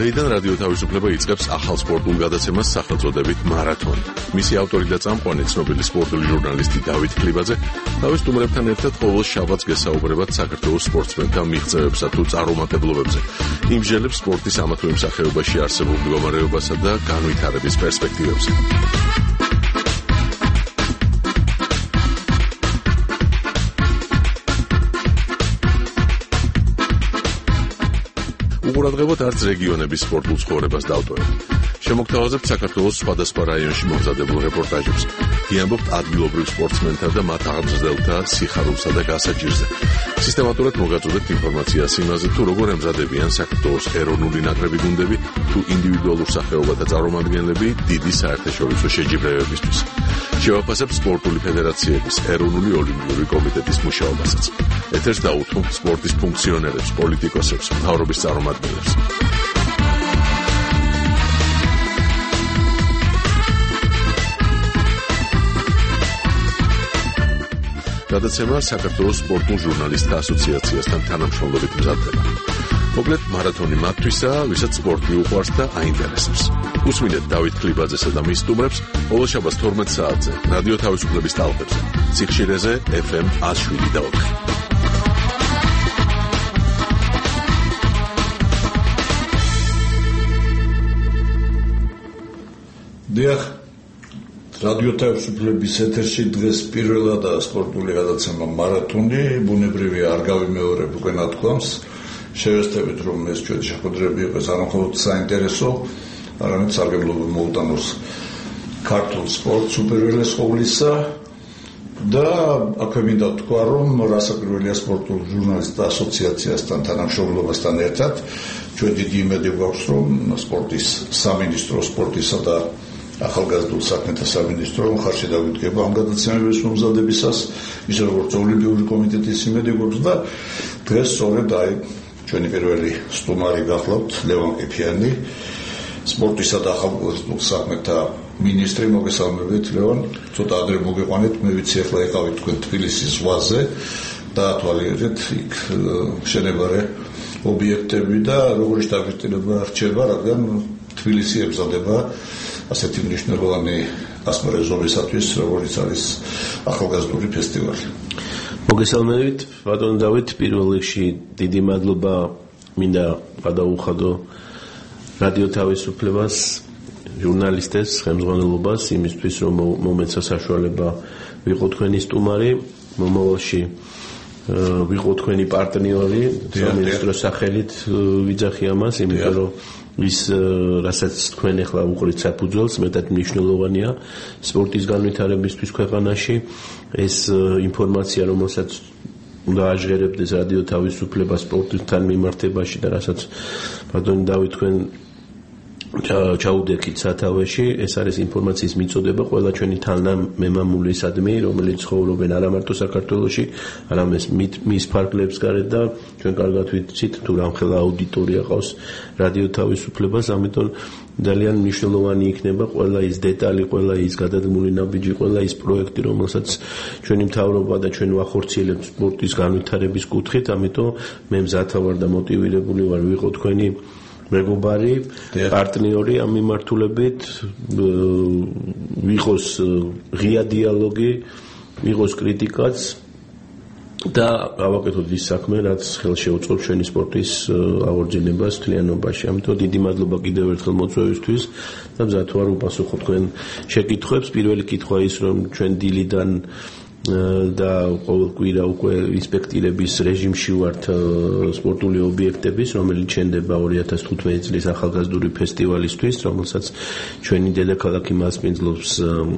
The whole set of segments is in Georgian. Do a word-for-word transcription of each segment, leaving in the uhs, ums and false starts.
დღეიდან რადიო თავისუფლება იწყებს ახალ სპორტულ გადაცემას სახელწოდებით მარათონი. მისი ავტორი და წამყვანი ცნობილი სპორტული ჟურნალისტი დავით კლიბაძე თავის სტუმრებთან ერთად ყოველ შაბათს გესაუბრებათ საქართველოს სპორტსმენთა მიღწევებსა თუ წარუმატებლობებზე. იმსჯელებს სპორტის ამა თუ იმ სახეობაში არსებულ მდგომარეობასა და განვითარების პერსპექტივებზე. უყურადღებოთ არც რეგიონების სპორტულ ცხოვრებას დავტოვებთ. შემოგთავაზებთ საქართველოს სხვადასხვა რაიონში მომზადებულ რეპორტაჟებს. გიამბობთ ადგილობრივ სპორტსმენთა და მათ აღმზრდელთა სიხარულსა და გასაჭირზე. სისტემატურად მოგაწოდებთ ინფორმაციას იმაზე, თუ როგორ ემზადებიან საქართველოს ეროვნული ნაკრები გუნდები, თუ ინდივიდუალურ სახეობათა წარმომადგენლები დიდი საერთაშორისო შეჯიბრებებისთვის. შევაფასებთ სპორტული ფედერაციების, ეროვნული ოლიმპიური კომიტეტის მუშაობასაც. ეთერს დაუთმობ სპორტის ფუნქციონერებს, პოლიტიკოსებს, მთავრობის წარმომადგენლებს. გადაცემა საქართველოს სპორტულ ჟურნალისტთა ასოციაციასთან თანამშრომლობით მზადდება. მოკლედ მარათონი მათთვისაა, ვისაც სპორტი უყვარს და აინტერესებს. უსმინეთ დავით კლიბაძესა და მის სტუმრებს ყოველ შაბათს თორმეტ საათზე რადიო თავისუფლების ტალღებზე, ციხშირეზე ეფ ემ ათს შვიდი და ოთხი. დიახ, რადიო თავისუფლების ეთერში დღეს პირველადაა სპორტული გადაცემა მარათონი, ბუნებრივია არ გავიმეორებ უკვე ნათქვამს. შევესწრებით, რომ ეს ჩვენი შეხვედრები იყოს არა მხოლოდ საინტერესო, არამედ სარგებლობა მოუტანოს ქართულ სპორტს უპირველეს ყოვლისა და აქვე მინდა ვთქვა, რომ რასაკვირველია სპორტულ ჟურნალისტთა ასოციაციასთან თანამშრომლობასთან ერთად ჩვენ დიდი იმედი გვაქვს, რომ სპორტის სამინისტრო, სპორტისა და ახალგაზრდულ საქმეთა სამინისტრო მხარში დაგვიდგება ამ გადაცემების მომზადებისას, ისე როგორც ოლიმპიური კომიტეტის იმედი გვაქვს და დღეს სწორედ აი ჩვენი პირველი სტუმარი გახლავთ ლევან ყიფიანი, სპორტისა და ახალგაზრდულ საქმეთა მინისტრი. მოგესალმებით ლევან, ცოტა ადრე მოგიყვანეთ, მე ვიცი ახლა იყავით თქვენ თბილისის ზღვაზე და თვალიერეთ იქ შენებარე ობიექტები და როგორი შტაბ-ბიჭდება რჩება, რადგან თბილისი ემზადება ასეთი მნიშვნელოვანი ასმერე ზომისათვის, როგორც არის ახალგაზრდული ფესტივალი. მოგესალმებით, ბატონო დავით, პირველ რიგში დიდი მადლობა მინდა გადაუხადო რადიო თავისუფლებას, ჟურნალისტებს, ხელმძღვანელობას იმისთვის, რომ მომეცა საშუალება ვიყო თქვენი სტუმარი, მომავალში ვიყო თქვენი პარტნიორი, სამინისტროს სახელით ვიძახი ამას, იმიტომ რომ ის რასაც თქვენ ახლა უყურით საფუძველს, მეტად მნიშვნელოვანია სპორტის განვითარებისთვის ქვეყანაში. ეს ინფორმაცია, რომელსაც უნდა აჟღერებდეს რადიო თავისუფლება სპორტთან მიმართებაში და რასაც ბატონო დავით თქვენ ჩაუდექით სათავეში, ეს არის ინფორმაციის მიწოდება ყველა ჩვენი თანამემამულისადმი, რომელიც ცხოვრობენ არა მარტო საქართველოში, არამედ მის ფარგლებს გარეთ და ჩვენ კარგად ვიცით თუ რამხელა აუდიტორია ყავს რადიო თავისუფლებას, ამიტომ ძალიან მნიშვნელოვანი იქნება ყველა ის დეტალი, ყველა ის გადადგმული ნაბიჯი, ყველა ის პროექტი, რომელსაც ჩვენი მთავრობა და ჩვენ ვახორციელებთ სპორტის განვითარების კუთხით, ამიტომ მე მზათა ვარ და მოტივირებული ვარ ვიყო თქვენი მეგობარი, პარტნიორი ამ მიმართულებით, ვიყოს ღია დიალოგი, ვიყოს კრიტიკაც და გავაკეთოთ ის საქმე, რაც ხელშეუწყობს ჩვენი სპორტის აღორძინებას მთლიანობაში. ამიტომ დიდი მადლობა კიდევ ერთხელ მოწვევისთვის და მზად ვარ უპასუხო თქვენ შეკითხვებს. პირველი კითხვა ის, რომ ჩვენ დილიდან და ყოველ კვირა უკვე ინსპექტირების რეჟიმში ვართ სპორტული ობიექტების, რომელიც შენდება ორი ათას თხუთმეტი წლის ახალგაზრდული ფესტივალისთვის, რომელსაც ჩვენი დედაქალაქი მასპინძლობს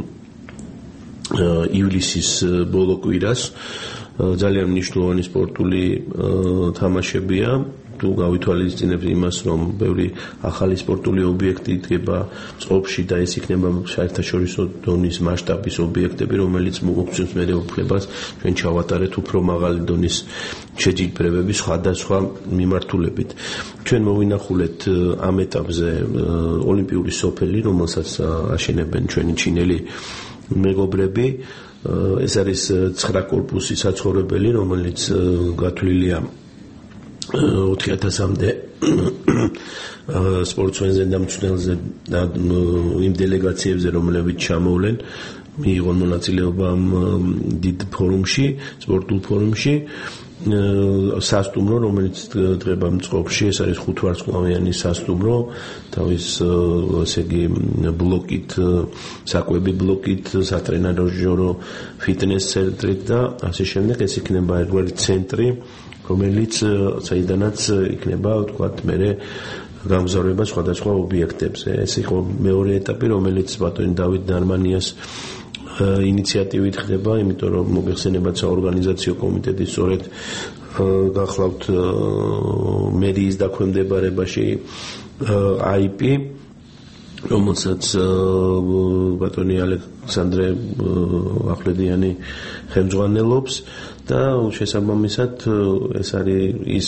ივლისის ბოლო კვირას. ძალიან მნიშვნელოვანი სპორტული თამაშებია. თუ გავითვალისწინებთ იმას, რომ ბევრი ახალი სპორტული ობიექტი იდგება წყობში და ეს იქნება საერთაშორისო დონის მასშტაბის ობიექტები, რომელიც მოგცემს მე უფლებას ჩვენ ჩავატარეთ უფრო მაღალი დონის შეჯიბრებების სხვადასხვა მიმართულებით. ჩვენ მოვინახულეთ ამ ეტაპზე ოლიმპიური სოფელი, რომელსაც აშენებენ ჩვენი ჩინელი მეგობრები. ეს არის ცხრა კორპუსი საცხოვრებელი, რომელიც გათვლილია ოთხი ათასამდე სპორტსმენზე და მწვრთნელზე და იმ დელეგაციებზე, რომლებიც ჩამოვლენ, მიიღონ მონაწილეობა დიდ ფორუმში, სპორტულ ფორუმში. სასტუმრო, რომელიც დღება მწყობში, ეს არის ხუთვარსკვლავიანი სასტუმრო, თავის ესე იგი ბლოკით, საკვები ბლოკით, სატრენაჟერო ფიტნეს ცენტრით და ასე შემდეგ. ეს იქნება ერთგვარი ცენტრი, რომელიც საიდანაც იქნება, ვთქვათ, მერე გამგზავრება სხვადასხვა ობიექტებზე. ეს იყო მეორე ეტაპი, რომელიც ბატონი დავით ნარმანიას ინიციატივით ხდება, იმიტომ რომ მოგეხსენებათ საორგანიზაციო კომიტეტი სწორედ გახლავთ მერიის დაქვემდებარებაში აი პი, რომელსაც ბატონი ალექსანდრე ახვლედიანი ხელმძღვანელობს და შესაბამისად ეს არის ის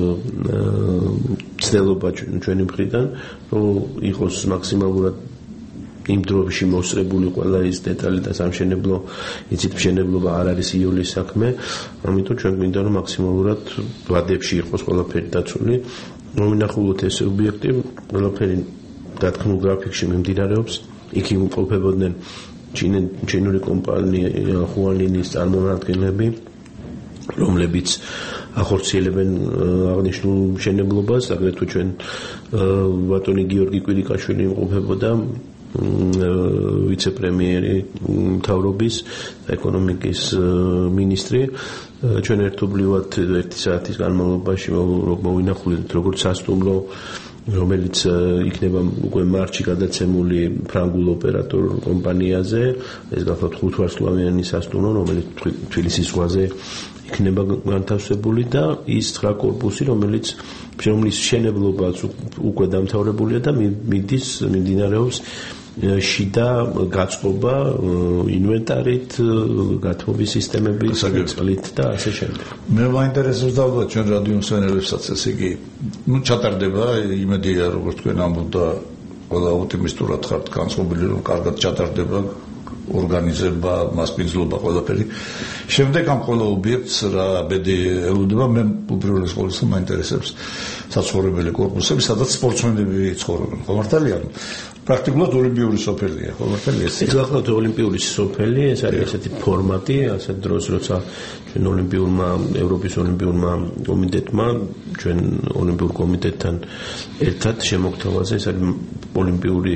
ცდელობა ჩვენი მხრიდან, რომ იყოს მაქსიმალურად იმ დროში მოსწრებული ყველა ის დეტალი და სამშენებლო, იცით, მშენებლობა არ არის იულის საქმე, ამიტომ ჩვენ გვინდა რომ მაქსიმალურად ვადებში იყოს ყველაფერი დაცული, მომინახულოთ ეს ობიექტი, ყველაფერი დათქმულ გრაფიკში მიმდინარეობს, იქ იმყოფებოდნენ ჩინური კომპანია ხუანლინის წარმომადგენლები, რომლებიც ახორციელებენ აღნიშნულ მშენებლობას, აგრეთვე ჩვენ ბატონი გიორგი კვირიკაშვილი იმყოფებოდა ვიცე-პრემიერი მთავრობის და ეკონომიკის მინისტრი. ჩვენ ერთობლივად ერთი საათის განმავლობაში მოვინახულით როგორც სასტუმრო, რომელიც იქნება უკვე მარტში გადაცემული ფრანგულ ოპერატორ კომპანიაზე, ეს გახლავთ ხუთვარსკვლავიანი სასტუმრო, რომელიც თბილისის ზღვაზე იქნება განთავსებული და ის ცხრა კორპუსი, რომელიც რომლის მშენებლობაც უკვე დამთავრებულია და მიდის მიმდინარეობს შიდა გაწყობა ინვენტარით, გათბობის სისტემებით, წყლით და ასე შემდეგ. მე მაინტერესებს და ალბათ ჩვენ რადიო მსმენელებსაც ეს იგი, ну ჩატარდება, იმედია როგორც თქვენ ამბობდა, ყველა ოპტიმისტურად ხართ განწყობილი, რომ კარგად ჩატარდება ორგანიზება, მასპინძლობა, ყველაფერი. შემდეგ ამ ყველა ობიექტს რა ბედი ელოდება, მე უპირველეს ყოვლისა მაინტერესებს საცხოვრებელი კორპუსები, სადაც სპორტსმენები ცხოვრობენ. ხო მართალია? პრაქტიკულად ოლიმპიური სოფელია, ხო მართალია? ეს გახლავთ ოლიმპიური სოფელი, ეს არის ესეთი ფორმატი, ასეთ დროს, როცა ჩვენ ოლიმპიურმა, ევროპის ოლიმპიურმა კომიტეტმა, ჩვენ ოლიმპიურ კომიტეტთან ერთად შემოგთავაზა, ეს არის ოლიმპიური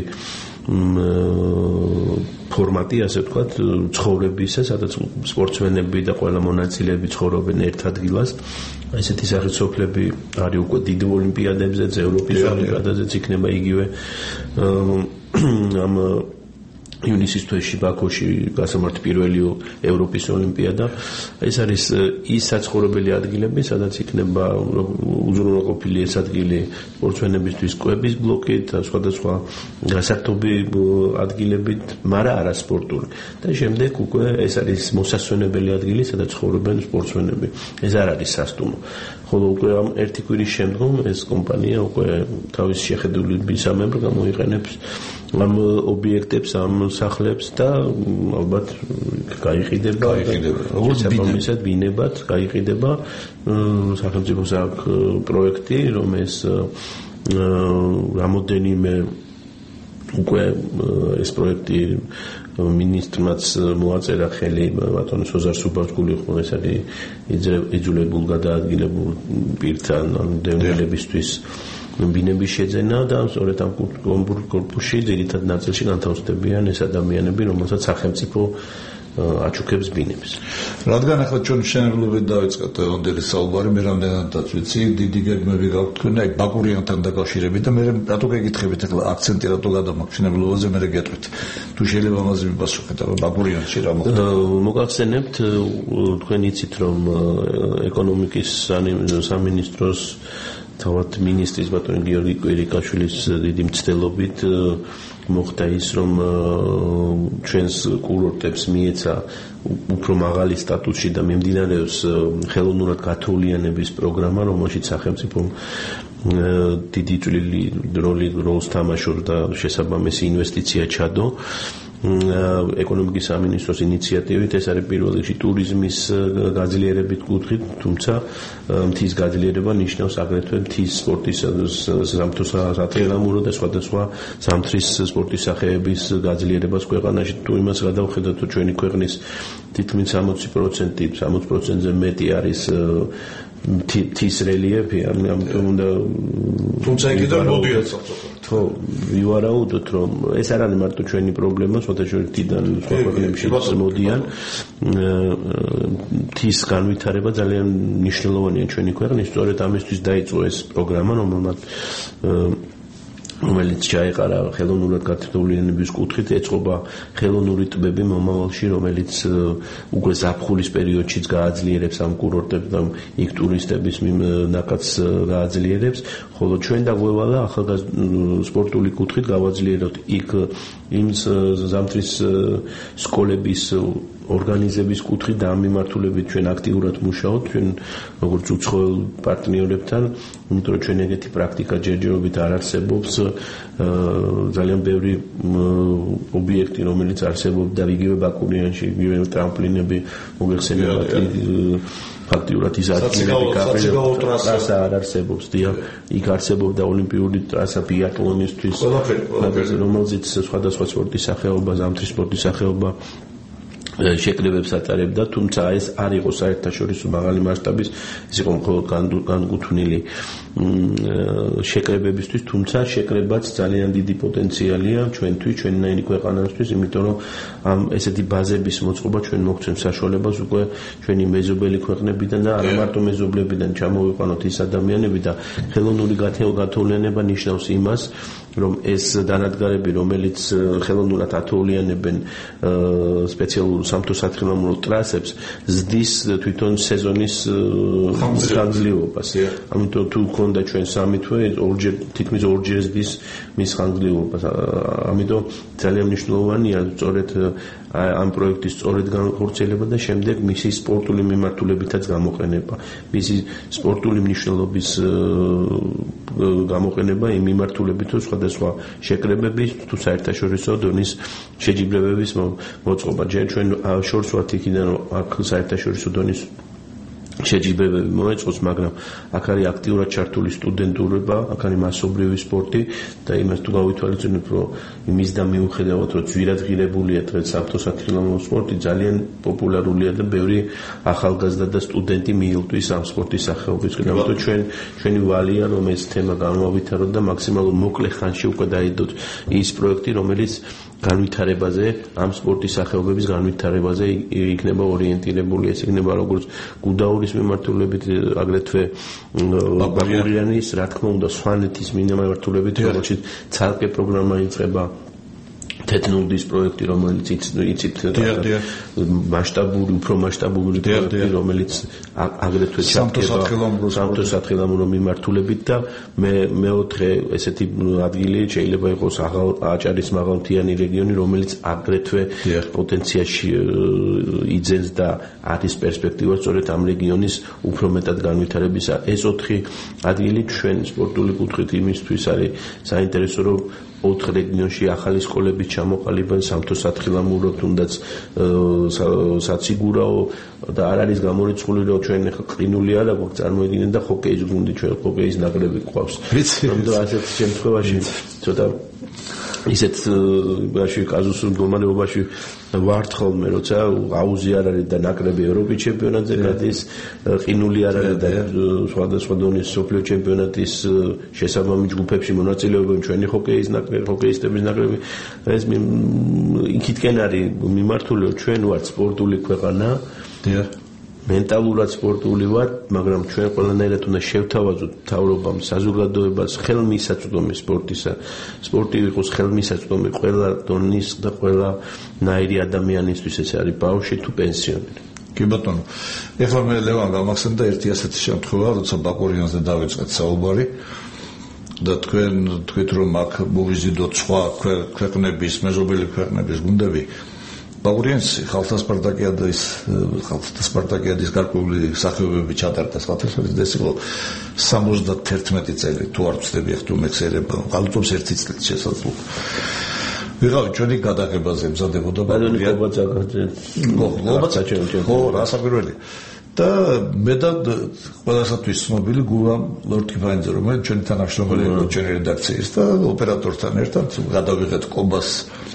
ფორმატი, ასე ვთქვათ, ცხოვრებისა, სადაც სპორტსმენები და ყველა მონაწილეები ცხოვრობენ ერთ ადგილას. ესეთი სახის სოფლები არის უკვე დიდ ოლიმპიადებზეც, ევროპის ოლიმპიადაზეც იქნება იგივე ამ ივნისის თვეში ბაქოში გასამართ პირველი ევროპის ოლიმპიადა. ეს არის ის საცხოვრებელი ადგილები, სადაც იქნება უზრუნველყოფილი ეს ადგილი სპორტსმენებისთვის კვების ბლოკით, სხვადასხვა გასართობი ადგილებით, მაგრამ არა სპორტული. და შემდეგ უკვე ეს არის მოსასვენებელი ადგილი, სადაც ცხოვრობენ სპორტსმენები. ეს არ არის სასტუმრო. ხოლო უკვე ამ ერთი კვირის შემდგომ ეს კომპანია უკვე თავის შეხედულებისამებრ გამოიყენებს ამ ობიექტებს, ამ სახლებს და ალბათ გაიყიდება, შესაბამისად ბინებად გაიყიდება. სახელმწიფოს აქვს პროექტი, რომ ეს რამოდენიმე უკვე ეს პროექტი მინისტრმაც მოაწერა ხელი ბატონი სოზარ სუბარგული, ხო ეს არის იძულებულ გადაადგილებულ პირთან დევნილებისთვის ბინების შეძენა და სწორედ ამ კორპუსში ძირითად ნაწილში განთავსდებიან ეს ადამიანები, რომელსაც სახელმწიფო აჩუქებს ბინებს. რადგან ახლა ჩვენ მშენებლობით დავიწყეთ ონდერი საუბარი, მე რამდენადაც ვიცი, დიდი გეგმები გაქვთ თქვენ აი ბაკურიანთან დაკავშირებით და მე რატო გეკითხებით ახლა აქცენტი რატო გადამაქვს მშენებლობაზე, მე გეტყვით. თუ შეიძლება ამაზე მიპასუხეთ, აბა ბაკურიანში რა მოხდა? მოგახსენებთ, თქვენ იცით რომ ეკონომიკის სამინისტროს თავად მინისტრის ბატონი გიორგი კვირიკაშვილის დიდი მცდელობით მოხდა ის, რომ ჩვენს კურორტებს მიეცა უფრო მაღალი სტატუსი და მიმდინარეობს ხელოვნურად გათოვლიანების პროგრამა, რომელშიც სახელმწიფო დიდი წვლილი როლი როლს თამაშობს და შესაბამისი ინვესტიცია ჩადო. ეკონომიკის სამინისტროს ინიციატივით ეს არის პირველ რიგში ტურიზმის გაძლიერებით კუთხით, თუმცა მთის გაძლიერება ნიშნავს აგრეთვე მთის სპორტის სამთო სათხილამურო და სხვადასხვა ზამთრის სპორტის სახეების გაძლიერებას ქვეყანაში. თუ იმას გადავხედოთ, თუ ჩვენი ქვეყნის თითქმის სამოცი პროცენტი, სამოცი პროცენტზე მეტი არის მთის რელიეფი, ამიტომ უნდა თუმცა კიდევ მოდიან ხო, ვივარაუდოთ, რომ ეს არ არის მარტო ჩვენი პრობლემა, სხვადასხვაგვარიდან სხვა ქვეყნებში მოდიან. მთის განვითარება ძალიან მნიშვნელოვანია ჩვენი ქვეყნის, სწორედ ამისთვის დაიწყო ეს პროგრამა, რომელმაც რომელიც ჩაეყარა ხელოვნურად გათხოვლიანების კუთხით, ეწყობა ხელოვნური ტბები მომავალში, რომელიც უკვე ზაფხულის პერიოდშიც გააძლიერებს ამ კურორტებს და იქ ტურისტების ნაკადს გააძლიერებს, ხოლო ჩვენ დაგვევალა ახალგაზრდა სპორტული კუთხით გავაძლიეროთ იქ იმ ზამთრის სკოლების ორგანიზების კუთხით და ამ მიმართულებით ჩვენ აქტიურად მუშაობთ, ჩვენ როგორც უცხოელ პარტნიორებთან, იმიტომ რომ ჩვენ ეგეთი პრაქტიკა ჯერჯერობით არ არსებობს, ძალიან ბევრი ობიექტი, რომელიც არსებობდა იგივე ბაკურიანში, იგივე ტრამპლინები, მოგეხსენებათ ფაქტიურად ის ადგილები ტრასა არ არსებობს, დიახ, იქ არსებობდა ოლიმპიური ტრასა ბიატლონისთვის, რომელზეც სხვადასხვა სპორტის სახეობა, ზამთრის სპორტის სახეობა შეკრებებს ატარებდა, თუმცა ეს არ იყო საერთაშორისო მაღალი მასშტაბის, ეს იყო მხოლოდ განკუთვნილი შეკრებებისთვის, თუმცა შეკრებაც ძალიან დიდი პოტენციალია ჩვენთვის, ჩვენნაირი ქვეყანისთვის, იმიტომ რომ ამ ესეთი ბაზების მოწყობა ჩვენ მოგცემს საშუალებას უკვე ჩვენი მეზობელი ქვეყნებიდან და არა მარტო მეზობლებიდან ჩამოვიყვანოთ ის ადამიანები და ხელოვნური გათხოვლიანება ნიშნავს იმას, რომ ეს დანადგარები, რომელიც ხელოვნურად ათოვლიანებენ სპეციალურ სამთო სათხილამურო ტრასებს, ზრდის თვითონ სეზონის ხანგრძლივობას. ამიტომ თუ გქონდა ჩვენ სამი თვე, ორჯერ თითქმის ორჯერ ზრდის მის ხანგრძლივობას. ამიტომ ძალიან მნიშვნელოვანია სწორედ ამ პროექტის სწორედ განხორციელება და შემდეგ მისი სპორტული მიმართულებითაც გამოყენება. მისი სპორტული მნიშვნელობის გამოყენება იმ მიმართულებით, რომ სხვადასხვა შეკრებების თუ საერთაშორისო დონის შეჯიბრებების მოწყობა. ჯერ ჩვენ შორს ვართ იქიდან, რომ აქ საერთაშორისო დონის შეჯიბრებები მოეწყოს, მაგრამ აქ არის აქტიურად ჩართული სტუდენტურობა, აქ არის მასობრივი სპორტი და იმას თუ გავითვალისწინებთ, რომ იმის და მიუხედავად, რომ ძვირადღირებულია დღეს სამთო სათხილამურო სპორტი, ძალიან პოპულარულია და ბევრი ახალგაზრდა და სტუდენტი მიილტვის ამ სპორტის სახეობისკენ. ამიტომ ჩვენ ჩვენი ვალია, რომ ეს თემა განვავითაროთ და მაქსიმალურ მოკლე ხანში უკვე დაიდოთ ის პროექტი, რომელიც განვითარებაზე, ამ სპორტის სახეობების განვითარებაზე იქნება ორიენტირებული. ეს იქნება როგორც გუდაურის მიმართულებით, აგრეთვე ბაკურიანის, რა თქმა უნდა, სვანეთის მიმართულებით, რომელშიც ცალკე პროგრამა იწყება თეთნუდის პროექტი, რომელიც იცით მასშტაბური, უფრო მასშტაბური პროექტი, რომელიც აგრეთვე ჩადგება სამთო სათხილამურო მიმართულებით და მე მეოთხე ესეთი ადგილი შეიძლება იყოს აჭარის მაღალმთიანი რეგიონი, რომელიც აგრეთვე პოტენციაში იძენს და არის პერსპექტივა სწორედ ამ რეგიონის უფრო მეტად განვითარებისა. ეს ოთხი ადგილი ჩვენ სპორტული კუთხით იმისთვის არის საინტერესო, რომ ოთხ რეგიონში ახალი სკოლების ჩამოყალიბება, სამთო სათხილამურო, თუნდაც საციგურაო და არ არის გამორიცხული, რომ ჩვენ ყინული არა გვაქვს წარმოედინეთ და ჰოკეის გუნდი, ჩვენ ჰოკეის ნაკრები გვყავს. ამიტომ ასეთ შემთხვევაში ცოტა ისეთ ბაში კაზუსურ მდგომარეობაში ვართ ხოლმე, როცა აუზი არ არის და ნაკრები ევროპის ჩემპიონატზე გადის, ყინული არ არის და სხვადასხვა დონის სოფლიო ჩემპიონატის შესაბამის ჯგუფებში მონაწილეობენ ჩვენი ჰოკეის ნაკრები, ჰოკეისტების ნაკრები. ეს იქითკენ არის მიმართული, რომ ჩვენ ვართ სპორტული ქვეყანა. მენტალურად სპორტული ვართ, მაგრამ ჩვენ ყველანაირად უნდა შევთავაზოთ მთავრობამ, საზოგადოებას ხელმისაწვდომი სპორტისა. სპორტი იყოს ხელმისაწვდომი ყველა დონის და ყველა ნაირი ადამიანისთვის, ეს არის ბავშვი თუ პენსიონერი. კი ბატონო. ეხლა მე ლევან გამახსენდა ერთი ასეთი შემთხვევა, როცა ბაკურიანზე დავიწყეთ საუბარი და თქვენ თქვით, რომ აქ მოვიზიდოთ სხვა ქვეყნების, მეზობელი ქვეყნების გუნდები. ბაკურიანში ხალხთა სპარტაკიადის ხალხთა სპარტაკიადის გარკვეული სახეობები ჩატარდა საერთაშორისო ეს იყო სამოცდათერთმეტი წელი თუ არ ვცდები ახლა თუ მეხსიერება, გალუტობს ერთი წელი შესაძლოა. ვიღავი ჩვენი გადაღებაზე მზადებოდა ბატონი კობაცაკაძე კობაცაკაძე ხო რასაკვირველი და მე და ყველასათვის ცნობილი გულა ლორტკიფაინძე რომელიც ჩვენი თანამშრომელი იყო ჩვენი რედაქციის და ოპერატორთან ერთად გადავიღეთ კობას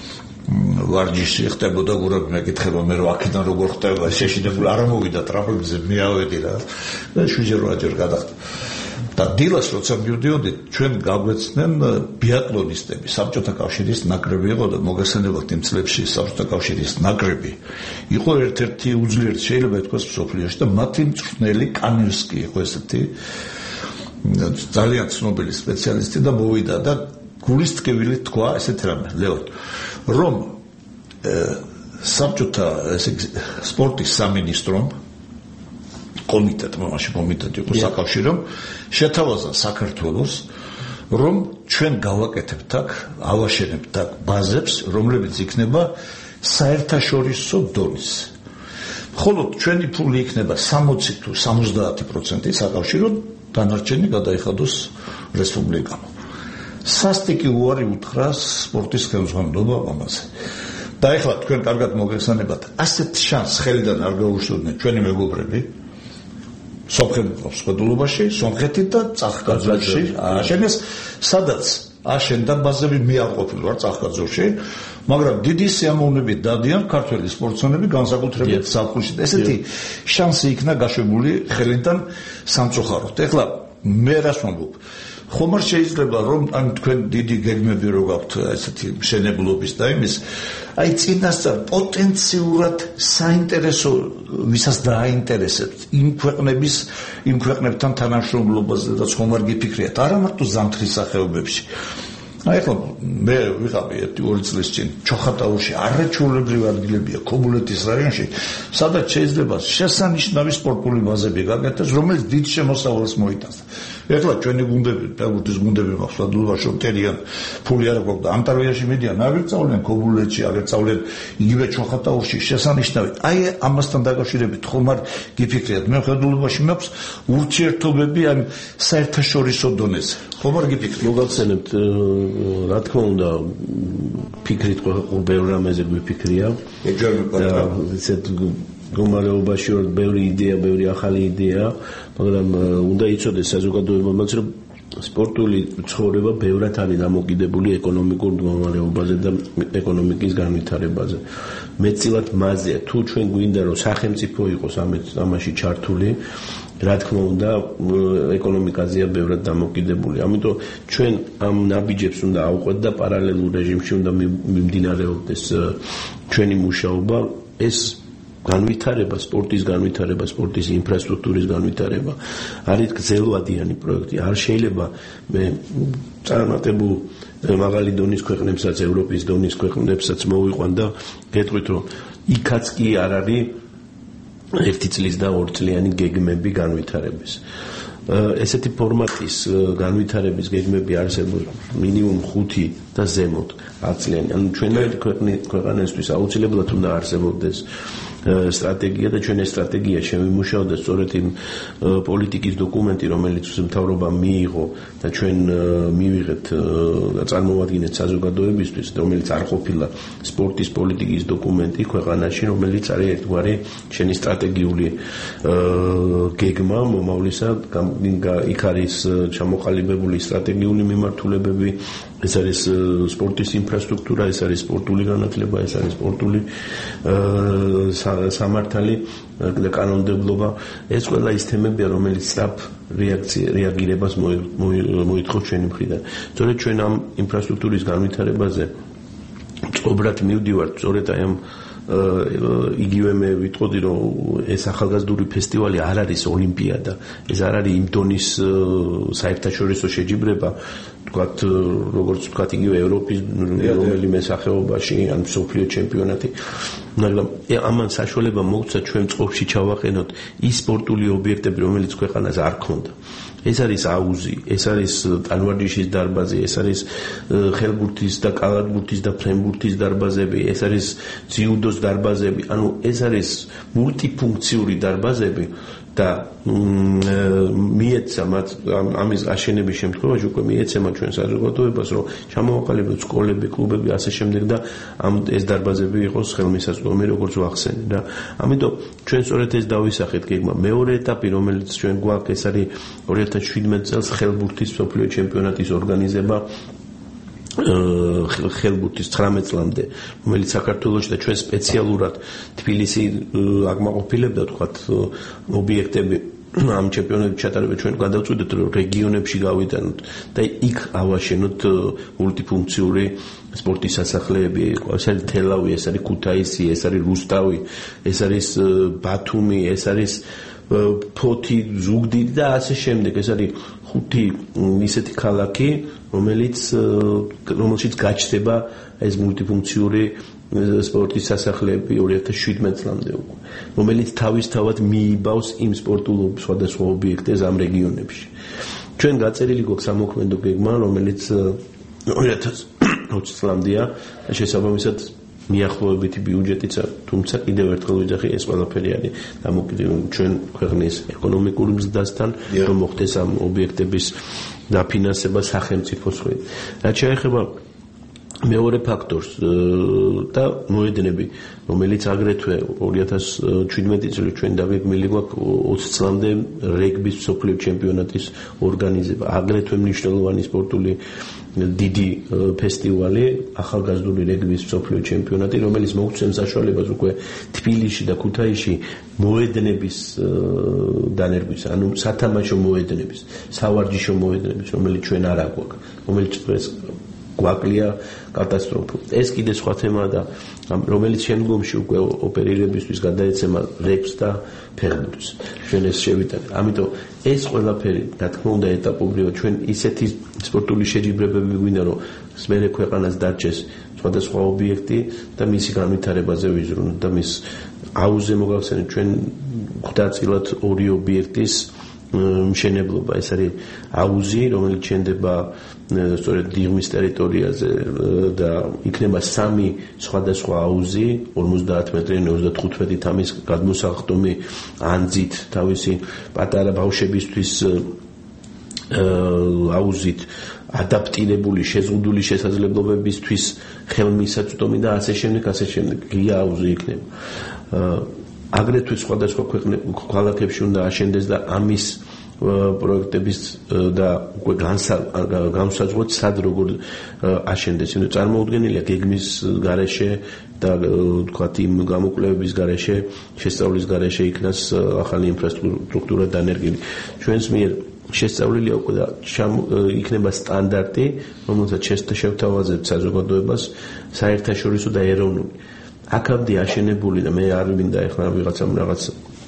ვარჯიში ხდებოდა გურები მეკითხება მე რომ აქედან როგორ ხდება შეშინებული არ მოვიდა ტრაპეზზე მე ავედი რა და შვიჯერ ვაჯერ გადახდა და დილას როცა მივდიოდი ჩვენ გავეცდნენ ბიატლონისტები საბჭოთა კავშირის ნაკრები იყო და მოგესალმებათ იმ წლებში საბჭოთა კავშირის ნაკრები იყო ერთ-ერთი უძლიერესი შეიძლება ითქვას მსოფლიოში და მათი მწვრთნელი კანევსკი იყო ესეთი ძალიან ცნობილი სპეციალისტი და მოვიდა და გულის ტკივილი თქვა ესეთ რამე ლეონ რომ საბჭოთა სპორტის სამინისტრომ კომიტეტმა მაშინ კომიტეტი იყო საკავშირომ შეთავაზა საქართველოს რომ ჩვენ გავაკეთებთ აქ ავაშენებთ აქ ბაზებს რომლებიც იქნება საერთაშორისო დონის ხოლო ჩვენი ფული იქნება სამოცი თუ სამოცდაათი პროცენტი საკავშირო დანარჩენი გადაიხადოს რესპუბლიკამ სასტიკი უარი უთხრა სპორტის ხელმძღვანელობამ ამაზე და ეხლა თქვენ კარგად მოგეხსენებათ ასეთ შანსს ხელიდან არ გაუშვდნენ ჩვენი მეგობრები სომხეთის სპორტულობაში სომხეთი და წახკაძორში აშენეს სადაც აშენდა ბაზები მე არ ყოფილი ვარ წახკაძორში მაგრამ დიდი სიამოვნებით დადიან ქართველი სპორტსმენები განსაკუთრებით საფრთხეში ესეთი შანსი იქნა გაშვებული ხელიდან სამწუხაროდ ეხლა მე რას ვამბობ ხომ არ შეიძლება რომ ან თქვენ დიდი გეგმები რო გაქვთ ესეთი მშენებლობის და იმის აი წინასწარ პოტენციურად საინტერესო ვისაც დააინტერესებთ იმ ქვეყნების იმ ქვეყნებთან თანამშრომლობაზე და ხომ არ გიფიქრიათ არა მარტო ზამთრის სახეობებში აი ხო მე ვიყავი ერთი ორი წლის წინ ჩოხატაურში არაჩვეულებრივი ადგილებია ქობულეთის რაიონში სადაც შეიძლება შესანიშნავი სპორტული ბაზები გაკეთდეს რომელიც დიდ შემოსავალს მოიტანს ეხლა ჩვენი გუნდები ფეხბურთის გუნდები მაქსვადულობაში მტერიან ფული არ აქვს და ანტარიაში მიდიან აგერწავლენ ქობულეთში აგერწავლენ იგივე ჩოხატაურში შესანიშნავი აი ამასთან დაკავშირებით ხომ არ გიფიქრიათ მე ხედულობაში მაქვს ურთიერთობები ან საერთაშორისო დონეზე ხომ არ გიფიქრიათ მოგახსენებთ რა თქმა უნდა ფიქრით ყოველ ბევრ რამეზე გვიფიქრია ესეთ გომარეობაში ვარ ბევრი იდეა ბევრი ახალი იდეა მაგრამ უნდა იცოდეს საზოგადოებამაც რომ სპორტული ცხოვრება ბევრად არის დამოკიდებული ეკონომიკურ მდგომარეობაზე და ეკონომიკის განვითარებაზე მეტწილად მაზეა თუ ჩვენ გვინდა რომ სახელმწიფო იყოს ამაში ჩართული რა თქმა უნდა ეკონომიკაზეა ბევრად დამოკიდებული ამიტომ ჩვენ ამ ნაბიჯებს უნდა ავყვეთ და პარალელურ რეჟიმში უნდა მიმდინარეობდეს ჩვენი მუშაობა ეს განვითარება სპორტის განვითარება სპორტის ინფრასტრუქტურის განვითარება არის გრძელვადიანი პროექტი არ შეიძლება მე წარმატებულ მაღალი დონის ქვეყნებსაც ევროპის დონის ქვეყნებსაც მოვიყვან და გეტყვით რომ იქაც კი არ არის ერთი წლის და ორი წლიანი გეგმები განვითარების ესეთი ფორმატის განვითარების გეგმები არსებობს მინიმუმ ხუთი და ზემოთ ათი წლიანი ანუ ჩვენი ქვეყნისთვის აუცილებლად უნდა არსებობდეს სტრატეგია და ჩვენი სტრატეგია შემიმუშავდა სწორედ იმ პოლიტიკის დოკუმენტი რომელიც მთავრობამ მიიღო და ჩვენ მივიღეთ და წარმოვადგინეთ საზოგადოებისთვის რომელიც არ ყოფილა სპორტის პოლიტიკის დოკუმენტი ქვეყანაში რომელიც არის ერთგვარი ჩვენი სტრატეგიული გეგმა მომავლისა იქ არის ჩამოყალიბებული სტრატეგიული მიმართულებები ეს არის სპორტის ინფრასტრუქტურა ეს არის სპორტული განათლება ეს არის სპორტული სამართალი და კანონმდებლობა ეს ყველა ის თემებია რომელიც სწრაფ რეაქცია რეაგირებას მოითხოვს ჩვენი მხრიდან სწორედ ჩვენ ამ ინფრასტრუქტურის განვითარებაზე მწყობრად მივდივართ სწორედ აი ამ იგივე მე ვიტყოდი რომ ეს ახალგაზრდული ფესტივალი არ არის ოლიმპიადა ეს არ არის იმ დონის საერთაშორისო შეჯიბრება თქვათ როგორც თქვათ იგივე ევროპის რომელიმე სახეობაში ან მსოფლიო ჩემპიონატი მაგრამ ამან საშუალება მოგცა ჩვენ წყობაში ჩავაყენოთ ის სპორტული ობიექტები რომელიც ქვეყანას არ ქონდა ეს არის აუზი ეს არის ტანვარჯიშის დარბაზი ეს არის ხელბურთის და კალათბურთის და ფრენბურთის დარბაზები ეს არის ძიუდოს დარბაზები ანუ ეს არის მულტიფუნქციური დარბაზები და მიეცა მათ ამის აშენების შემთხვევაში უკვე მიეცა მათ ჩვენ საზოგადოებას რომ ჩამოვაყალიბოთ სკოლები, კლუბები ასე შემდეგ და ამ ეს დარბაზები იყოს ხელმისაწვდომი როგორც ვახსენე და ამიტომ ჩვენ სწორედ ეს დავისახეთ გეგმა მეორე ეტაპი რომელიც ჩვენ გვაქვს ეს არის ორი ათას შვიდმეტ წელს ხელბურთის მსოფლიო ჩემპიონატის ორგანიზება ხელბურთის ცხრამეტ წლამდე რომელიც საქართველოში და ჩვენ სპეციალურად თბილისი აკმაყოფილებდა თქვათ ობიექტები ამ ჩემპიონატის ჩატარება ჩვენ გადავწყვიტეთ რომ რეგიონებში გავიტანოთ და იქ ავაშენოთ მულტიფუნქციური სპორტის სასახლეები ეს არის თელავი ეს არის ქუთაისი ეს არის რუსთავი ეს არის ბათუმი ეს არის ფოთი ზუგდიდი და ასე შემდეგ ეს არის ხუთი ისეთი ქალაქი რომელიც რომელშიც გაჩნდება ეს მულტიფუნქციური სპორტის სასახლეები ორი ათას შვიდმეტ წლამდე უკვე რომელიც თავისთავად მიიბავს იმ სპორტულ სხვადასხვა ობიექტებს ამ რეგიონებში ჩვენ გაწერილი გვაქვს სამოქმედო გეგმა რომელიც ორი ათას ოცი წლამდეა და შესაბამისად მიახლოებითი ბიუჯეტიც თუმცა კიდევ ერთხელ ვიძახი ეს ყველაფერი არის დამოკიდებული ჩვენ ქვეყნის ეკონომიკური მზრდასთან რომ მოხდეს ამ ობიექტების დაფინანსება სახელმწიფოს მხრიდან რაც შეეხება მეორე ფაქტორს და მოედნები რომელიც აგრეთვე ორი ათას შვიდმეტი წელი ჩვენ დაგეგმილი გვაქვს ოცი წლამდე რეგბის მსოფლიო ჩემპიონატის ორგანიზება აგრეთვე მნიშვნელოვანი სპორტული დიდი ფესტივალი ახალგაზრდული რეგბის მსოფლიო ჩემპიონატი რომელიც მოგცემს საშუალებას უკვე თბილისში და ქუთაისში მოედნების დანერგვის ანუ სათამაშო მოედნების სავარჯიშო მოედნების რომელიც ჩვენ არ აგვაქვს რომელიც ეს გვაკლია კატასტროფა ეს კიდე სხვა თემაა და რომელიც შემდგომში უკვე ოპერირებისთვის გადაეცემა რეგბს და ფეხბურთს ჩვენ ეს შევიტანეთ ამიტომ ეს ყველაფერი რა თქმა უნდა ეტაპობრივად ჩვენ ისეთი სპორტული შეჯიბრებები გვინდა რომ მერე ქვეყანას დარჩეს სხვადასხვა ობიექტი და მისი განვითარებაზე ვიზრუნოთ და მის აუზზე მოგახსენეთ ჩვენ ხვდაწილად ორი ობიექტის მშენებლობა ეს არის აუზი რომელიც შენდება სწორედ დიღმის ტერიტორიაზე და იქნება სამი სხვადასხვა აუზი ორმოცდაათ მეტრიანი ოცდათხუთმეტი თამის გადმოსახდომი ანძით თავისი პატარა ბავშვებისთვის აუზით ადაპტირებული შეზღუდული შესაძლებლობებისთვის ხელმისაწვდომი და ასე შემდეგ ასე შემდეგ ღია აუზი იქნება აგრეთვე სხვადასხვა ქალაქებში უნდა აშენდეს და ამის პროექტების და უკვე განსაზღვროთ სად როგორ აშენდეს. იმიტომ წარმოუდგენელია გეგმის გარეშე და თქვათ იმ გამოკვლევების გარეშე, შესწავლის გარეშე იქნას ახალი ინფრასტრუქტურა დანერგილი. ჩვენს მიერ შესწავლილია უკვე და იქნება სტანდარტი, რომელსაც შევთავაზებთ საზოგადოებას საერთაშორისო და ეროვნული. აქამდე აშენებული და მე არ მინდა ეხლა ვიღაცამ რაღაც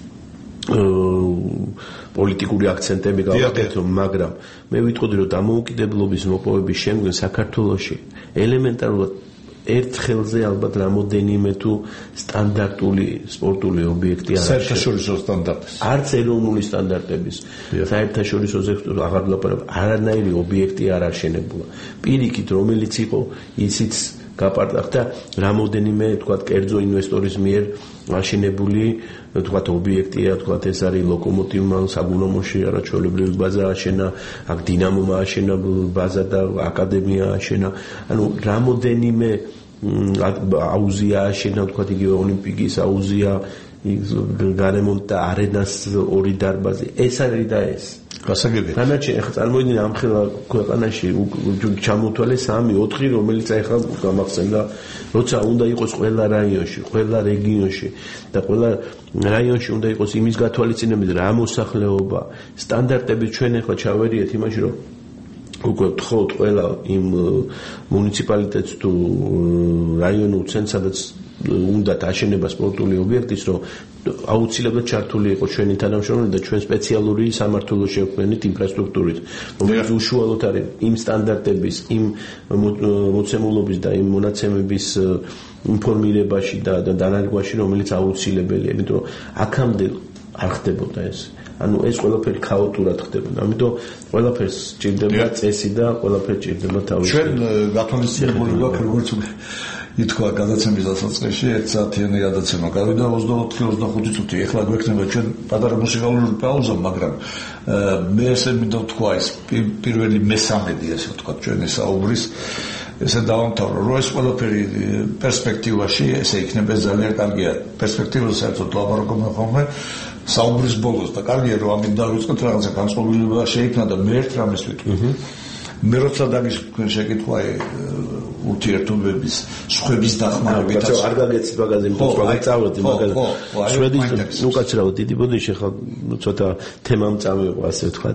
პოლიტიკური აქცენტები გავაკეთო, მაგრამ მე ვიტყოდი რომ დამოუკიდებლობის მოპოვების შემდგომ საქართველოში ელემენტარულად ერთ ხელზე ალბათ რამოდენიმე თუ სტანდარტული სპორტული ობიექტი არ არის. საერთაშორისო სტანდარტის. არც ეროვნული სტანდარტების. საერთაშორისოზე აღარ ვლაპარაკობ, არანაირი ობიექტი არ აშენებულა. პირიქით რომელიც იყო ისიც გაპარტახდა რამოდენიმე თქვათ კერძო ინვესტორის მიერ აშენებული თქვათ ობიექტია, თქვათ ეს არის ლოკომოტივმა საგუნამოში არაჩვეულებრივი ბაზა აშენა, აქ დინამომა აშენა ბაზა და აკადემია აშენა. ანუ რამოდენიმე აუზია აშენა, თქვათ იგივე ოლიმპიკის აუზია, გარემონტა არენას ორი დარბაზი. ეს არის და ეს გასაგებია. თანაჩენ ახლა წარმოიდგინე ამ ხელა ქვეყანაში ჩამოთვალე სამი ოთხი რომელიც ახლა გამახსენდა როცა უნდა იყოს ყველა რაიონში, ყველა რეგიონში და ყველა რაიონში უნდა იყოს იმის გათვალისწინებით რა მოსახლეობა, სტანდარტები ჩვენ ახლა ჩავერიეთ იმაში რომ უკვე თხოვთ ყველა იმ მუნიციპალიტეტს თუ რაიონულ ცენტრს სადაც უნდა აშენება სპორტული ობიექტის რომ აუცილებლად ჩართული იყო ჩვენი თანამშრომლები და ჩვენ სპეციალური სამართლო შევქმნით ინფრასტრუქტურით რომელიც უშუალოდ არის იმ სტანდარტების იმ მოცემულობის და იმ მონაცემების ინფორმირებაში და დანერგვაში რომელიც აუცილებელია იმიტომ რომ აქამდე არ ხდებოდა ეს ანუ ეს ყველაფერი ქაოტურად ხდებოდა ამიტომ ყველაფერს ჭირდება წესი და ყველაფერი ჭირდება თავისი ჩვენ გათვალისწინებული გვაქვს როგორც ითქვა გადაცემის დასაწყისში ერთ საათიანი გადაცემა გავიდა ოცდაოთხი ოცდახუთი წუთი. ეხლა გვექნება ჩვენ პატარა მუსიკალური პაუზა, მაგრამ მე ესე მინდა ვთქვა ეს პირველი მესამედი ასე ვთქვა ჩვენი საუბრის ესე დავამთავრო, რომ ეს ყველაფერი პერსპექტივაში ესე იქნება ძალიან კარგია. პერსპექტივას საერთოდ ლაბორატორია ხოლმე საუბრის ბოლოს და კარგია რომ ამით დავიწყოთ რაღაცა განწყობილება შეიქმნა და მე ერთ რამეს ვიტყვი. მე როცა დაგიხვენ შეკითხვა ურთიერთობების სხვების დახმარებით არ გაგეცი მაგაზე იმიტომ რომ წავედი მაგაზე შვედის უკაცრავ დიდი ბოდიში ხა ცოტა თემამ წავიღო ასე ვთქვათ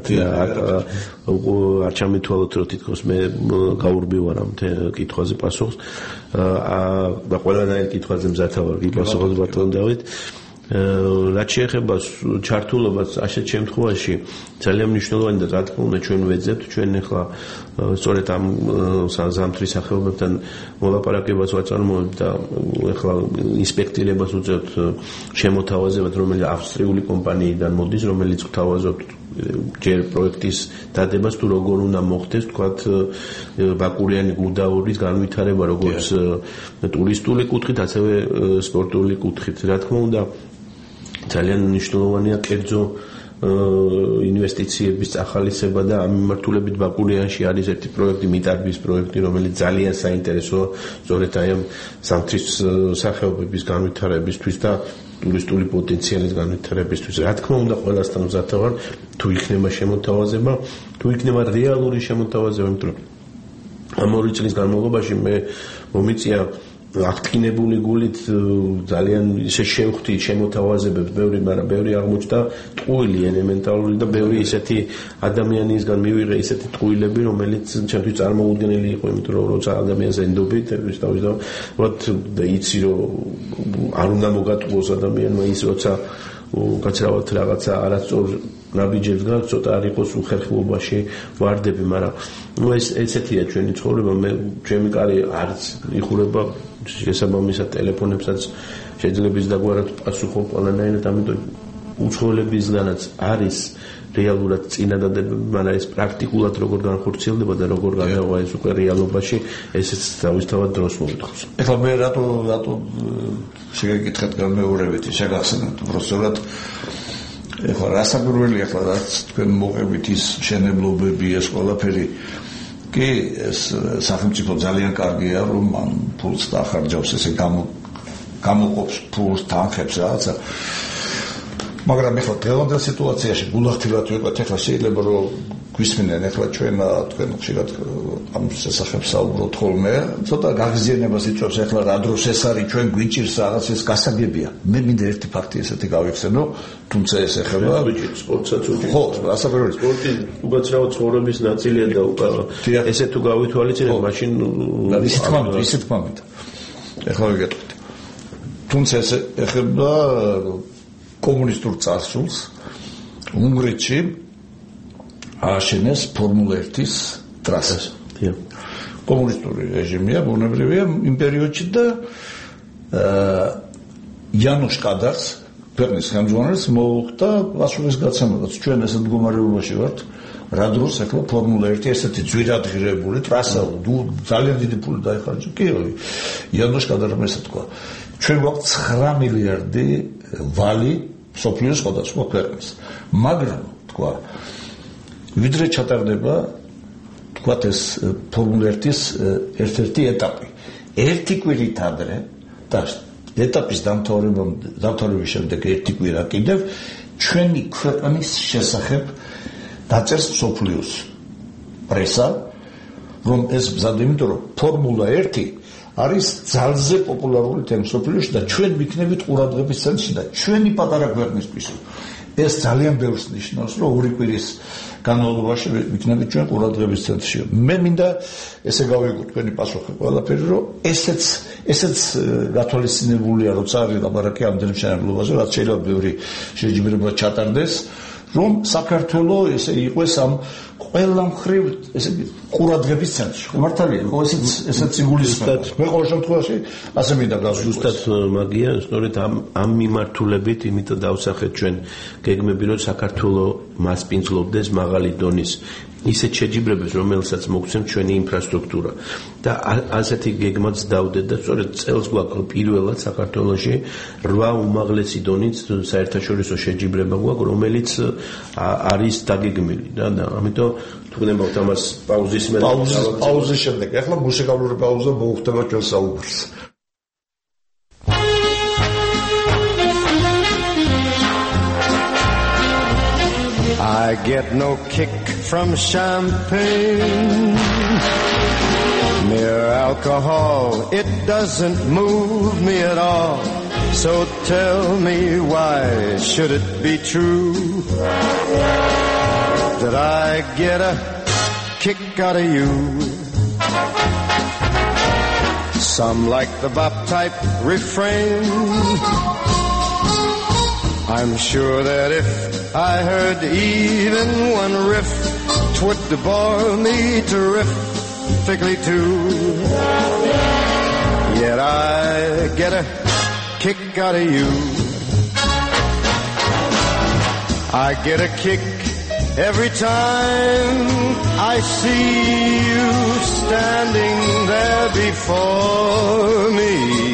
არ ჩამითვალოთ რომ თითქოს მე გაურბივარ ამ კითხვაზე პასუხს და ყველანაირ კითხვაზე მზათა ვარ გიპასუხოთ ბატონ დავით რაც შეეხება ჩართულობას ასეთ შემთხვევაში ძალიან მნიშვნელოვანი და რა თქმა უნდა ჩვენ ვეძებთ ჩვენ ახლა სწორედ ამ ზამთრის სახეობებთან მოლაპარაკებას ვაწარმოებთ და ახლა ინსპექტირებას უწევთ შემოთავაზებად რომელიც ავსტრიული კომპანიიდან მოდის რომელიც გვთავაზობთ ჯერ პროექტის დადებას თუ როგორ უნდა მოხდეს თქვათ ბაკურიანი გუდაურის განვითარება როგორც ტურისტული კუთხით ასევე სპორტული კუთხით რა თქმა უნდა ძალიან მნიშვნელოვანია კერძო ინვესტიციების ახალისება და ამ მიმართულებით ბაკურიანში არის ერთი პროექტი მიტარბის პროექტი რომელიც ძალიან საინტერესოა სწორედ აი ამ ზამთრის სახეობების განვითარებისთვის და ტურისტული პოტენციალის განვითარებისთვის რა თქმა უნდა ყველასთან მზათა ვარ თუ იქნება შემოთავაზება თუ იქნება რეალური შემოთავაზება იმიტომ რომ ამ ორი წლის განმავლობაში მე მომიწია აქტინებული გულით ძალიან ისე შევხვდი შემოთავაზებებს ბევრი მაგრამ ბევრი აღმოჩნდა ტყუილი ელემენტარული და ბევრი ისეთი ადამიანისგან მივიღე ისეთი ტყუილები რომელიც ჩემთვის წარმოუდგენელი იყო იმიტომ რომ როცა ადამიანს ენდობით ეს თავის და ვთქვათ და იცი რომ არ უნდა მოგატყუოს ადამიანმა ის როცა უკაცრავად რაღაცა არასწორ ნაბიჯებს გაქვს ცოტა არ იყოს უხერხულობაში ვარდები მაგრამ ნუ ეს ესეთია ჩვენი ცხოვრება მე ჩემი კარი არც იხურება შესაბამისად ტელეფონებსაც შეიძლება ის დაგვარად პასუხო ყველანაირად ამიტომ უცხოელებისგანაც არის რეალურად წინადადებები მაგრამ ეს პრაქტიკულად როგორ განხორციელდება და როგორ გადავა ეს უკვე რეალობაში ესეც თავისთავად დროს მოითხოვს. ეხლა მე რატო რატო შეგეკითხეთ განმეორებით შეგახსენებთ უბრალოდ ეხლა რასაკვირველია ეხლა რაც თქვენ მოყევით ის შენებლობები ეს ყველაფერი კი ეს სახელმწიფო ძალიან კარგია რომ ამ ფულს დაახარჯავს ესე გამო გამოყოფს ფულს თანხებს რაღაცა მაგრამ ეხლა დღევანდელ სიტუაციაში გულახდილად ვიყოთ ეხლა შეიძლება რომ გვისმენენ ეხლა ჩვენ თქვენ ხშირად ამ შესახებ საუბრობთ ხოლმე ცოტა გაღიზიანებას იწვევს ეხლა რა დროს ეს არის ჩვენ გვიჭირს რაღაც ეს გასაგებია მე მინდა ერთი ფაქტი ესეთი გავიხსენო თუმცა ეს ეხება სპორტსაც უჭირს ხო ასაკურველი სპორტი უბრალოდ ცხოვრების ნაწილია და უკვე ესე თუ გავითვალისწინებთ მაშინ ისე თქმა უნდა ისე თქმა უნდა ეხლა ვიგეთქვით თუმცა ეს ეხება კომუნისტურ წარსულს უნგრეთში ააშენეს ფორმულა ერთის ტრასა. კომუნისტური რეჟიმია, ბუნებრივია იმ პერიოდში და იანუშ კადარს, ქვეყნის ხელმძღვანელს მოუხდა ასულის გაცემადაც. ჩვენ ესეთ მდგომარეობაში ვართ, რა დროს ახლა ფორმულა ერთი ესეთი ძვირადღირებული ტრასა, ძალიან დიდი ფული დაიხარჯა. კი, იანუშ კადარმა ესე თქვა. ჩვენ გვაქვს ცხრა მილიარდი ვალი სოფლიოს სხვადასხვა ქვეყნის. მაგრამ თქვა ვიდრე ჩატარდება თქვათ ეს ფორმულა ერთის ერთ-ერთი ეტაპი. ერთი კვირით ადრე და ეტაპის დამთავრების შემდეგ ერთი კვირა კიდევ ჩვენი ქვეყნის შესახებ დაწერს მსოფლიოს პრესა, რომ ეს მზადდება, იმიტომ რომ ფორმულა ერთი არის ძალზე პოპულარული თემა მსოფლიოში და ჩვენ ვიქნებით ყურადღების ცენტრში და ჩვენი პატარა ქვეყნისთვის ეს ძალიან ბევრს ნიშნავს, რომ ორი კვირის განმავლობაში ვიქნებით ჩვენ ყურადღების ცენტრში. მე მინდა ესე გავიგო თქვენი პასუხი ყველაფერი, რომ ესეც ესეც გათვალისწინებულია, როცა არის ლაბორატორია ამდენ მშენებლობაზე, რაც შეიძლება ბევრი შეჯიბრება ჩატარდეს, რომ საქართველოს ესე იყოს ამ ყველა მხრივ ესე ყურადღების ცენტრში. მართალია, ხო ესეც ესეც იგულისხმება. მე ყოველ შემთხვევაში ასე მინდა გავიგო. ზუსტად მაგია, სწორედ ამ ამ მიმართულებით, იმიტომ დავსახეთ ჩვენ გეგმები, რომ საქართველოს მასპინძლობდეს მაღალი დონის ისეთ შეჯიბრებებს, რომელსაც მოგცემ ჩვენი ინფრასტრუქტურა. და ასეთი გეგმაც დავდეთ და სწორედ წელს გვაქვს პირველად საქართველოში რვა უმაღლესი დონის საერთაშორისო შეჯიბრება გვაქვს, რომელიც არის დაგეგმილი და ამიტომ თუ გნებავთ ამას პაუზის მერე პაუზის შემდეგ ახლა მუსიკალური პაუზა მოუხდება ჩვენ საუბარს. I get no kick from champagne. Mere alcohol, it doesn't move me at all. So tell me, why should it be true that I get a kick out of you? Some like the bop type refrain. I'm sure that if I heard even one riff, 'twould bore me terrifically too. Yet I get a kick out of you. I get a kick every time I see you standing there before me.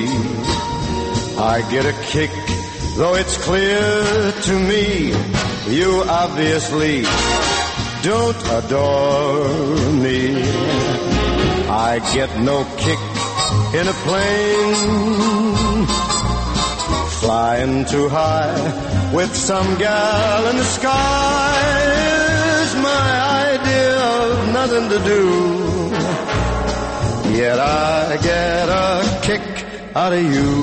I get a kick, though it's clear to me you obviously don't adore me. I get no kick in a plane flying too high with some gal in the sky is my idea of nothing to do. Yet I get a kick out of you.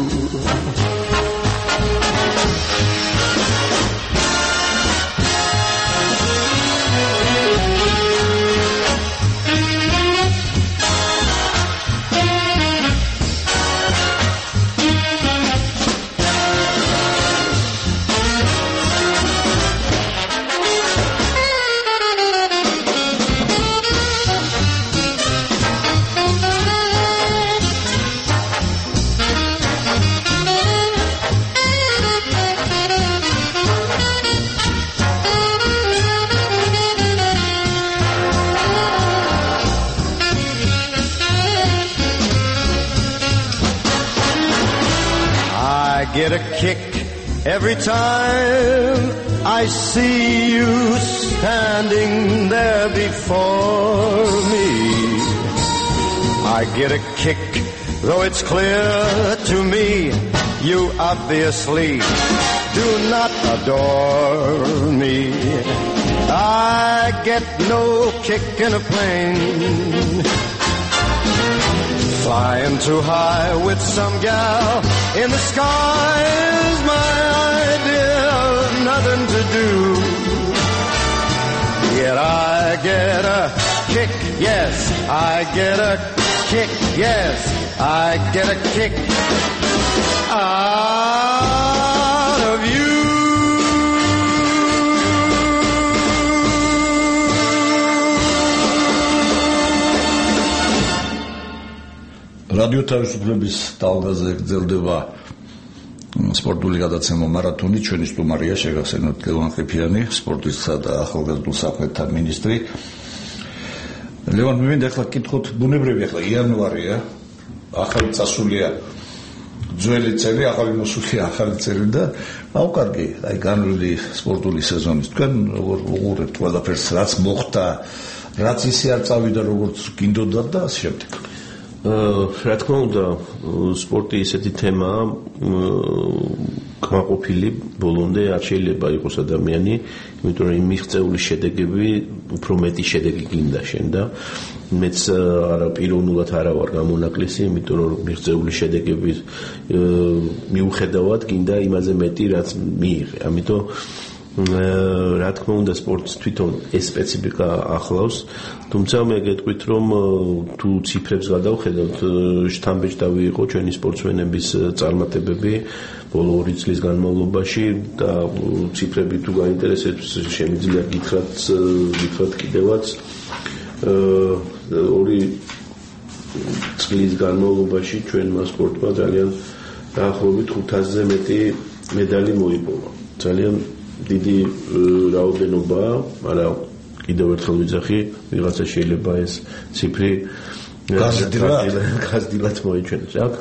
I get a kick every time I see you standing there before me. I get a kick, though it's clear to me you obviously do not adore me. I get no kick in a plane flying too high with some gal in the sky is my idea of nothing to do. Yet I get a kick, yes, I get a kick, yes, I get a kick out of you. რადიო თავისუფლების ტალღაზე გრძელდება სპორტული გადაცემა მარათონი. ჩვენი სტუმარია შეგახსენოთ ლევან ყიფიანი, სპორტისა და ახალგაზრდულ საქმეთა მინისტრი. ლევან, მე მინდა ახლა გკითხოთ, ბუნებრივია ახლა იანვარია, ახალი წასულია ძველი წელი, ახალი მოსულია ახალი წელი და აუკარგი, აი განვლილი სპორტული სეზონის. თქვენ როგორ უყურებთ ყველაფერს, რაც მოხდა, რაც ისე არ წავიდა როგორც გინდოდათ და ასე შემდეგ. რა თქმა უნდა, სპორტი ისეთი თემაა, კმაყოფილი ბოლომდე არ შეიძლება იყოს ადამიანი, იმიტომ რომ მიღწეული შედეგები უფრო მეტი შედეგი გინდა შენ და მეც არა პიროვნულად არა ვარ გამონაკლისი, იმიტომ რომ მიღწეული შედეგების მიუხედავად გინდა იმაზე მეტი, რაც მიიღე. ამიტომ რა თქმა უნდა სპორტს თვითონ ეს სპეციფიკა ახლავს, თუმცა მე გეტყვით რომ თუ ციფრებს გადავხედავთ, შთამბეჭდავი იყო ჩვენი სპორტსმენების წარმატებები ბოლო ორი წლის განმავლობაში და ციფრები თუ გაინტერესებს შემიძლია გითხრათ გითხრათ კიდევაც ორი წლის განმავლობაში ჩვენმა სპორტმა ძალიან დაახლოებით ხუთასზე მეტი მედალი მოიპოვა. ძალიან დიდი რაოდენობა, მაგრამ კიდევ ერთხელ ვიძახი, ვიღაცა შეიძლება ეს ციფრი გაზრდილა გაზრდილად მოიჩენს აქ.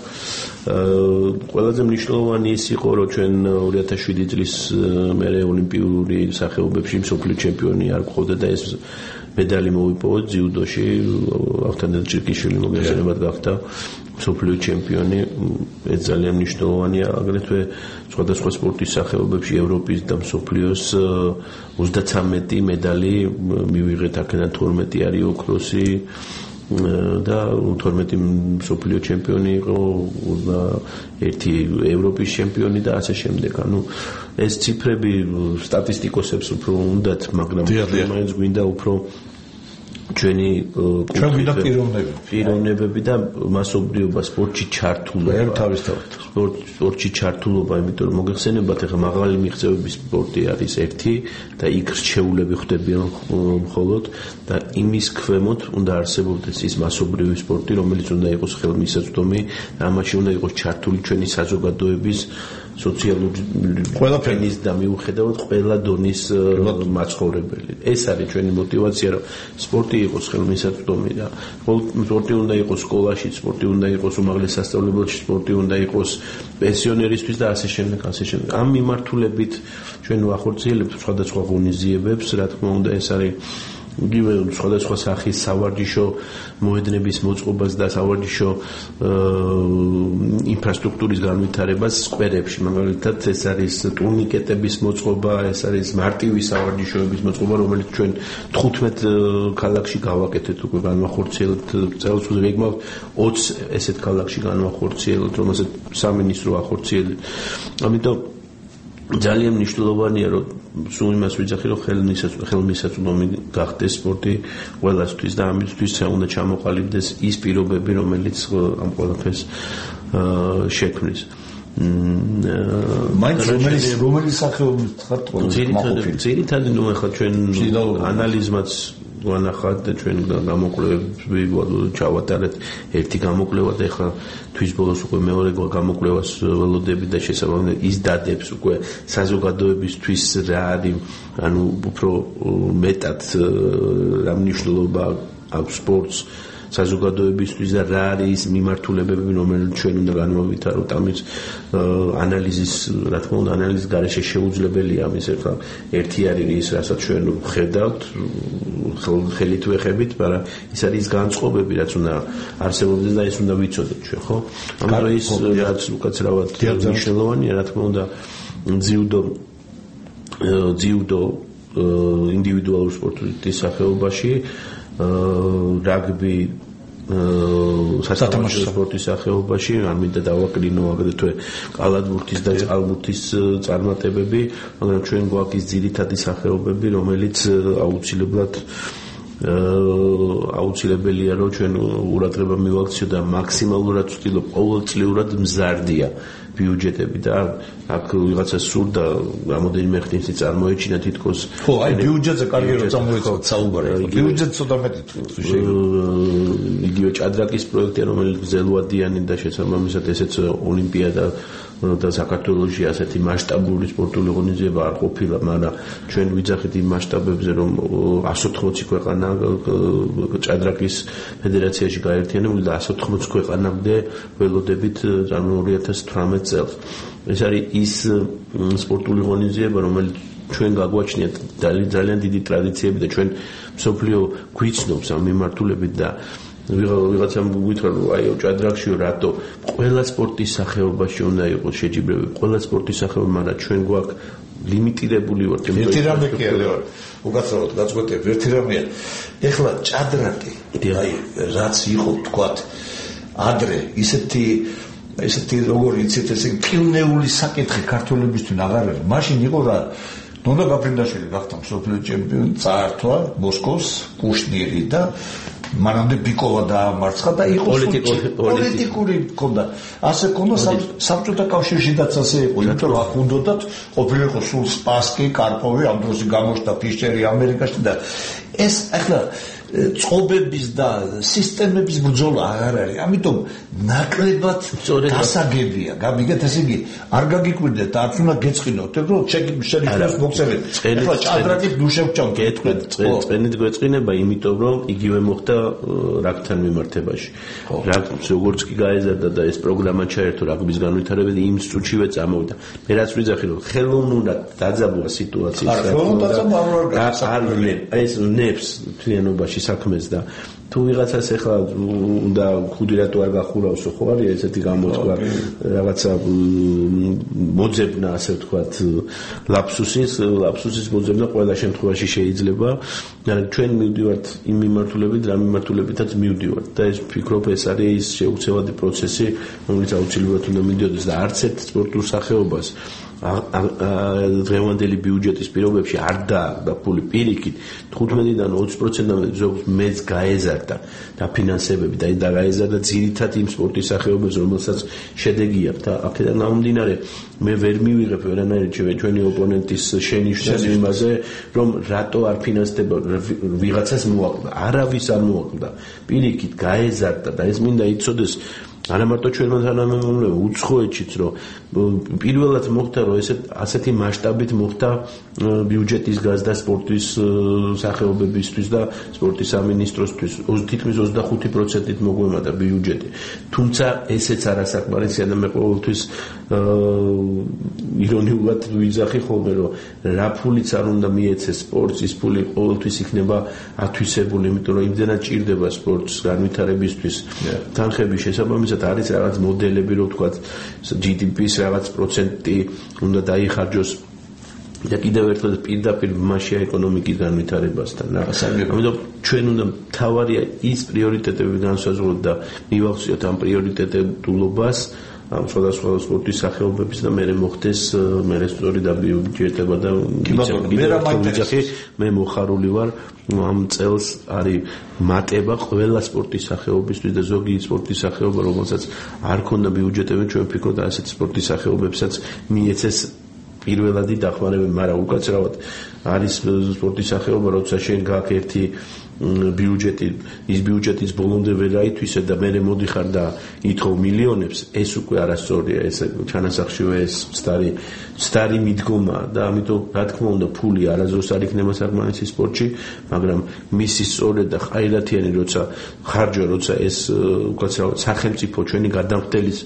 ყველაზე მნიშვნელოვანი ის იყო, რომ ჩვენ ორი ათას შვიდი წლის მერე ოლიმპიური სახეობებში მსოფლიო ჩემპიონი არ გყავდა და ეს медали მოვიპოვოთ ძიუდოში. ავთანდილ ჭირკიშვილი მოგესალმებით გახდა მსოფლიო ჩემპიონი. ეს ძალიან მნიშვნელოვანია. აგრეთვე სხვადასხვა სპორტის სახეობებში ევროპის და მსოფლიოს ოცდათვრამეტი медали მივიღეთ. აქედან თორმეტი არის ოქროსი და თორმეტი მსოფლიო ჩემპიონი იყო, ერთი ევროპის ჩემპიონი და ასე შემდეგ. ანუ ეს ციფრები სტატისტიკოსებს უფრო უნდათ, მაგრამ მაინც გვინდა უფრო ჩვენი ჩვენ გვინდა პიროვნებები პიროვნებები და მასობრივობა სპორტში ჩართულობა თავისთავად სპორტში ჩართულობა, იმიტომ რომ მოგეხსენებათ, ახლა მაღალი მიღწევების სპორტი არის ერთი და იქ რჩეულები ხდებიან მხოლოდ და იმის ქვემოთ უნდა არსებობდეს ის მასობრივი სპორტი, რომელიც უნდა იყოს ხელმისაწვდომი და ამაში უნდა იყოს ჩართული ჩვენი საზოგადოების სოციალური ყველაფერის და მიუხედავად ყველა დონის მაცხოვრებელი. ეს არის ჩვენი мотивация, რომ სპორტი იყოს ხელმისაწვდომი და სპორტი უნდა იყოს სკოლაში, სპორტი უნდა იყოს უმაღლეს სასწავლებელში, სპორტი უნდა იყოს პენსიონერისთვის და ასე შემდეგ, ასე შემდეგ. ამ მიმართულებით ჩვენ ვახორციელებთ სხვადასხვა ღონისძიებებს, რა თქმა უნდა, ეს არის იგივე სხვადასხვა სახის სავარჯიშო მოედნების მოწყობას და სავარჯიშო ინფრასტრუქტურის განვითარებას სკვერებში. მაგალითად, ეს არის ტურნიკეტების მოწყობა, ეს არის მარტივი სავარჯიშოების მოწყობა, რომელიც ჩვენ თხუთმეტ ქალაქში გავაკეთეთ, უკვე განვახორციელებთ წელს, გეგმავთ ოცი ესეთ ქალაქში განვახორციელებთ, რომელსაც სამინისტრო ახორციელებს. ამიტომ ძალიან მნიშვნელოვანია, რომ სულ იმას ვიძახი, რომ ხელმისაწვდომი გახდეს სპორტი ყველასთვის და ამისთვის უნდა ჩამოყალიბდეს ის პირობები, რომელიც ამ ყველაფერს შექმნის. მაინც რომელიც რომელიც სახეობის ხართ ყოველთვის ძირითადად ნუ ახლა ჩვენ ანალიზმაც განახად და ჩვენ გამოკვლევები ჩავატარეთ. ერთი გამოკვლევა და ახლა თვის ბოლოს უკვე მეორე გამოკვლევას ველოდები და შესაბამისად ის დადებს უკვე საზოგადოებისთვის რა არის, ანუ უფრო მეტად რა მნიშვნელობა აქვს სპორტს საზოგადოებისთვის და რა არის ის მიმართულებები, რომელიც ჩვენ უნდა განვავითაროთ. ამის ანალიზის, რა თქმა უნდა, ანალიზის გარეშე შეუძლებელია ამის. ახლა ერთი არის ის, რასაც ჩვენ ხედავთ, ხელით ვეხებით, მაგრამ ის არის განწყობები, რაც უნდა არსებობდეს და ეს უნდა ვიცოდეთ ჩვენ, ხო? ამიტომ ის რაც უკაცრავად მნიშვნელოვანია, რა თქმა უნდა, ძიუდო ძიუდო ინდივიდუალურ სპორტის სახეობაში, რაგბი სათამაშო სპორტის სახეობაში, არ მინდა დავაკრინო აგრეთვე კალათბურთის და წყალბურთის წარმატებები, მაგრამ ჩვენ გვაქვს ის ძირითადი სახეობები, რომელიც აუცილებლად აუცილებელია, რომ ჩვენ ყურადღება მივაქციოთ და მაქსიმალურად ვცდილობ ყოველწლიურად მზარდია ბიუჯეტები და აქ ვიღაცა სურდა რამოდენიმე ხნის წარმოეჩინა თითქოს ხო, აი ბიუჯეტზე კარგი რომ წამოეცათ საუბარი. ბიუჯეტი ცოტა მეტი იგივე ჭადრაკის პროექტი, რომელიც გრძელვადიანი და შესაბამისად ესეც ოლიმპიადა და საქართველოში ასეთი მასშტაბური სპორტული ღონისძიება არ ყოფილა, მაგრამ ჩვენ ვიძახით იმ მასშტაბებზე, რომ εκατს ოთხმოცი ქვეყანა ჭადრაკის ფედერაციაში გაერთიანებული და εκατს ოთხმოცი ქვეყანამდე ველოდებით ორი ათას თვრამეტ წელს. ეს არის ის სპორტული ღონისძიება, რომელიც ჩვენ გაგვაჩნიათ ძალიან დიდი ტრადიციები და ჩვენ მსოფლიო გვიცნობს ამ მიმართულებით და ვიღაცამ გითხრა, რომ აი ჭადრაკშიო რატო ყველა სპორტის სახეობაში უნდა იყოს შეჯიბრებები, ყველა სპორტის სახეობა, მაგრამ ჩვენ გვაქვს ლიმიტირებული ვართ. ერთი რამე კი არა, უკაცრავად გაწყვეტებ, ერთი რამეა. ეხლა ჭადრაკი, აი რაც იყო თქვათ ადრე, ისეთი ესეთი როგორ იცით, ესე კილნეული საკითხი ქართველებისთვის აღარ არის. მაშინ იყო რა ნონა გაფრინდაშვილი გახდა მსოფლიო ჩემპიონი, წაართვა მოსკოვს კუშნირი და მანამდე ბიკოვა დაამარცხა და იყო პოლიტიკური ქონდა. ასე ქონდა საბჭოთა კავშირშიც ასე იყო, იმიტომ რომ აქ უნდათ ყოფილიყო სულ სპასკი, კარპოვი, ამ დროს გამოჩნდა ფიშერი ამერიკაში და ეს ახლა წყობების და სისტემების ბრძოლა აღარ არის. ამიტომ ნაკლებად გასაგებია. გამიგეთ, ესე იგი, არ გაგიკვირდეთ, არც უნდა გეწყინოთ, რომ შეგვიძლია მოგწერეთ. ეხლა ჭადრაკით ნუ შევჭამ გეტყვით, წენით გვეწყინება, იმიტომ რომ იგივე მოხდა რაგბთან მიმართებაში. რაგბს როგორც კი გაეზარდა და ეს პროგრამა ჩაერთო რაგბის განვითარებაზე, იმ წუთშივე წამოვიდა. მე რაც ვიძახი, რომ ხელოვნურად დაძაბვა სიტუაციის ეს ნებს თლიანობაში საქმეს და თუ ვიღაცას ახლა უნდა ხუდი რატო არ გახურავსო ხო არის ესეთი გამოთქვა რაღაცა მოძებნა ასე ვთქვათ ლაფსუსის ლაფსუსის მოძებნა ყველა შემთხვევაში შეიძლება მაგრამ ჩვენ მივდივართ იმ მიმართულებით რა მიმართულებითაც მივდივართ და ეს ვფიქრობ ეს არის ის შეუცვლელი პროცესი რომელიც აუცილებლად უნდა მიდიოდეს და არც ერთ სპორტულ სახეობას დღევანდელი ბიუჯეტის პირობებში არ დაარდა ფული პირიქით თხუთმეტიდან ოცი პროცენტამდე ზოგს მეც გაეზარდა დაფინანსებები და ის დაგაეზარდა ძირითადად იმ სპორტის სახეობებს რომელსაც შედეგი აქვს და აქედან გამომდინარე მე ვერ მივიღებ ვერანაირად ჩვენი ოპონენტის შენიშვნას იმაზე რომ რატო არ ფინანსდება ვიღაცას მოაკლდა არავის არ მოაკლდა პირიქით გაეზარდა და ეს მინდა იცოდეს არა მარტო ჩვენმა თანამემამულებმა უცხოეთშიც რომ პირველად მოხდა რომ ესეთ ასეთი მასშტაბით მოხდა ბიუჯეტის გაზრდა სპორტის სახეობებისთვის და სპორტის სამინისტროსთვის თითქმის ოცდახუთი პროცენტით მოგვემატა ბიუჯეტი თუმცა ესეც არასაკმარისია და მე ყოველთვის ირონიულად ვიძახი ხოლმე რომ რა ფულიც არ უნდა მიეცეს სპორტს ის ფული ყოველთვის იქნება ათვისებული იმიტომ რომ იმდენად ჭირდება სპორტს განვითარებისთვის თანხების შესაბამისად არის რაღაც მოდელები რო ვთქვათ ჯი დი პის რაღაც პროცენტი უნდა დაიხარჯოს და კიდევ ერთხელ პირდაპირ მასშია ეკონომიკის განვითარებასთან რა ამიტომ ჩვენ უნდა თავარია ის პრიორიტეტები განსაზღვროთ და მივახციოთ ამ პრიორიტეტულობას ამ სხვადასხვა სპორტის სახეობების და მერე მოხდეს მერე სწორი დაბიუჯეტება და ვიცი მე მოხარული ვარ ამ წელს არის მატება ყველა სპორტის სახეობისთვის და ზოგი სპორტის სახეობა რომელსაც არ ქონდა ბიუჯეტები ჩვენ ვფიქრობთ ასეთი სპორტის სახეობებსაც მიეცეს პირველადი დახმარება მაგრამ უკაცრავად არის სპორტის სახეობა როცა შენ გაქვს ერთი ბიუჯეტი ის ბიუჯეტის ბოლომდე ვერ აითვისე და მე მოდიხარ და ითხოვ მილიონებს ეს უკვე არასწორია ეს ჩანასახშივე ეს სტარი სტარი მიდგომა და ამიტომ რა თქმა უნდა ფული არასდროს არ იქნება საკმარისი სპორტში მაგრამ მისი სწორედ და ხაირათიანი როცა ხარჯვა როცა ეს უკაცრავად სახელმწიფო ჩვენი გადამხდელის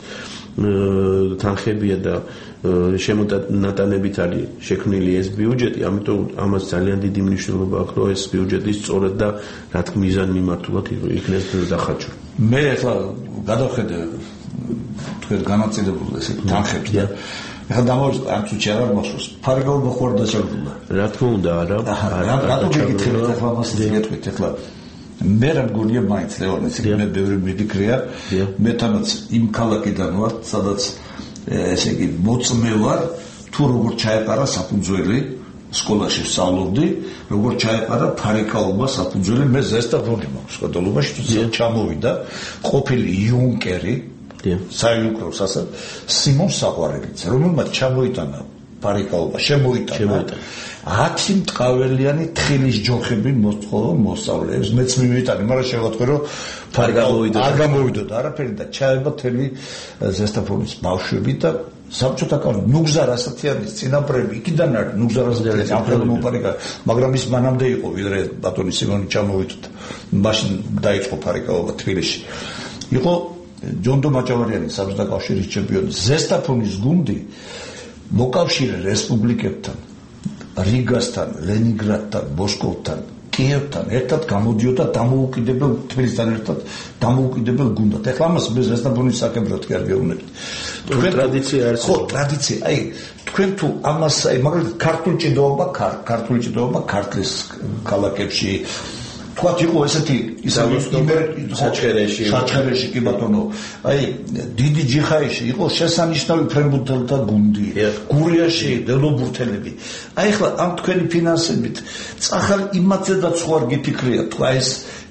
თანხებია და შემონატანებით არის შექმნილი ეს ბიუჯეტი, ამიტომ ამას ძალიან დიდი მნიშვნელობა აქვს, რომ ეს ბიუჯეტი სწორად და რა თქმა მიზან მიმართულად იქნეს დახარჯვა. მე ახლა გადავხედე თქვენ განაწილებულ ეს თანხებს და ახლა დამოვიწყე ამ წუთში არ მახსოვს, ფარგაობა ხوار დაჭერდა. რა თქმა უნდა, არა. რატო გეკითხებით ახლა მას გეტყვით ახლა მე რა მგონია მაინც ლეონეს მე ბევრი მიფიქრია მე თანაც იმ ქალაქიდან ვარ სადაც ესე იგი მოწმე ვარ თუ როგორ ჩაეყარა საფუძველი სკოლაში ვსწავლობდი როგორ ჩაეყარა ფარიკაობა საფუძველი მე ზესტაფონი მაქვს სკოლაში თუ ჩამოვიდა ყოფილი იუნკერი საიუკრო სასად სიმონ საყვარელიძე რომელმაც ჩამოიტანა ფარიკაობა შემოიტანა ათი მტყაველიანი თხილის ჯოხები მოსწოვო მოსწავლეებს მეც მივიტანე მაგრამ შევატყვი რომ ფარიკაობა არ გამოვიდოდა არაფერი და ჩაება თელი ზესტაფონის ბავშვები და საბჭოთა კავშირი ნუგზარ ასათიანის წინაპრები იქიდან არის ნუგზარ ასათიანი ამხელო მოპარიკა მაგრამ ის მანამდე იყო ვიდრე ბატონი სიმონი ჩამოვიდოდა მაშინ დაიწყო ფარიკაობა თბილისში იყო ჯონდო მაჭავარიანი საბჭოთა კავშირის ჩემპიონი ზესტაფონის გუნდი მოკავშირე რესპუბლიკებთან რიგასთან, ლენინგრადთან, მოსკოვთან, კიევთან ერთად გამოდიოდა დამოუკიდებელ თბილისთან ერთად დამოუკიდებელ გუნდად. ეხლა ამას მე ზესტაფონის საკემბროდ კი არ გეუბნებით. თქვენ ტრადიცია არის. ხო, ტრადიცია. აი, თქვენ თუ ამას, აი, მაგალითად ქართული ჭიდაობა, ქართული ჭიდაობა ქართლის ქალაქებში თქვათ იყო ესეთი ისეთი საჩხერეში საჩხერეში კი ბატონო აი დიდი ჯიხაიში იყო შესანიშნავი ფრენბურთელთა გუნდი გურიაში დელობურთელები აი ახლა ამ თქვენი ფინანსებით წახალ იმათზედაც ხო არ გიფიქრია თქვა ეს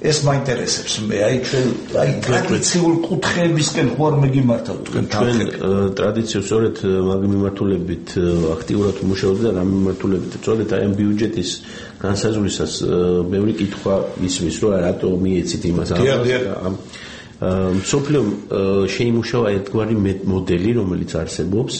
ეს მაინტერესებს მე აი ჩვენ აი ტრადიციულ კუთხეებისკენ ხوار მეგიმართავთ თქვენ ჩვენ ტრადიციულ სწორედ მაგ მიმართულებით აქტიურად მუშაობთ და რა მიმართულებით სწორედ აი ამ ბიუჯეტის განსაზღვრისას ბევრი კითხვა ისმის რომ რატო მიეცით იმას ამ სოფლიო შეიმუშავა ერთგვარი მოდელი რომელიც არსებობს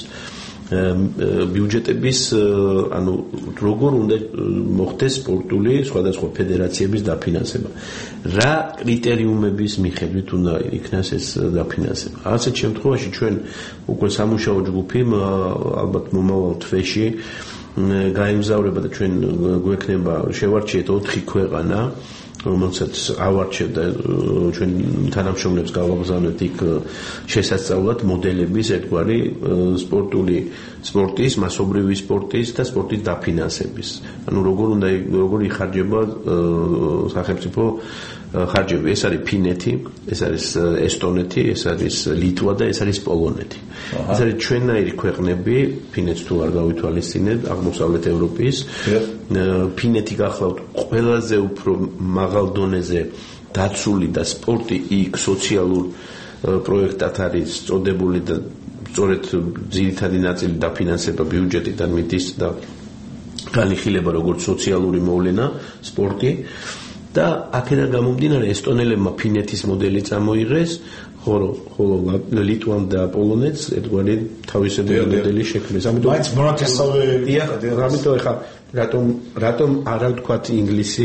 ბიუჯეტების ანუ როგორ უნდა მოხდეს სპორტული სხვადასხვა ფედერაციების დაფინანსება რა კრიტერიუმების მიხედვით უნდა იქნას ეს დაფინანსება ასეთ შემთხვევაში ჩვენ უკვე სამუშაო ჯგუფი ალბათ მომავალ თვეში გაემგზავრება და ჩვენ გვექნება შევარჩიეთ ოთხი ქვეყანა რომელსაც ავარჩევდა ჩვენ თანამშრომლებს გავაგზავნეთ იქ შესასწავლად მოდელების ერთგვარი სპორტული სპორტის, მასობრივი სპორტის და სპორტის დაფინანსების. ანუ როგორ უნდა როგორ იხარჯება სახელმწიფო ხარჯები. ეს არის ფინეთი, ეს არის ესტონეთი, ეს არის ლიტვა და ეს არის პოლონეთი. ეს არის ჩვენნაირი ქვეყნები, ფინეთს თუ არ გავითვალისწინებთ, აღმოსავლეთ ევროპის. ფინეთი გახლავთ ყველაზე უფრო მაღალ დონეზე დაცული და სპორტი იქ სოციალურ პროექტად არის წოდებული და სწორედ ძირითადი ნაწილი დაფინანსება ბიუჯეტიდან მიდის და განიხილება როგორც სოციალური მოვლენა სპორტი და აქედან გამომდინარე ესტონელებმა ფინეთის მოდელი წამოიღეს ხოლო ხოლო ლიტვამ და პოლონეთს ერთგვარი თავისებური მოდელი შექმნეს ამიტომ მაინც მონათესავე ამიტომ ეხა რატომ რატომ არა ვთქვათ ინგლისი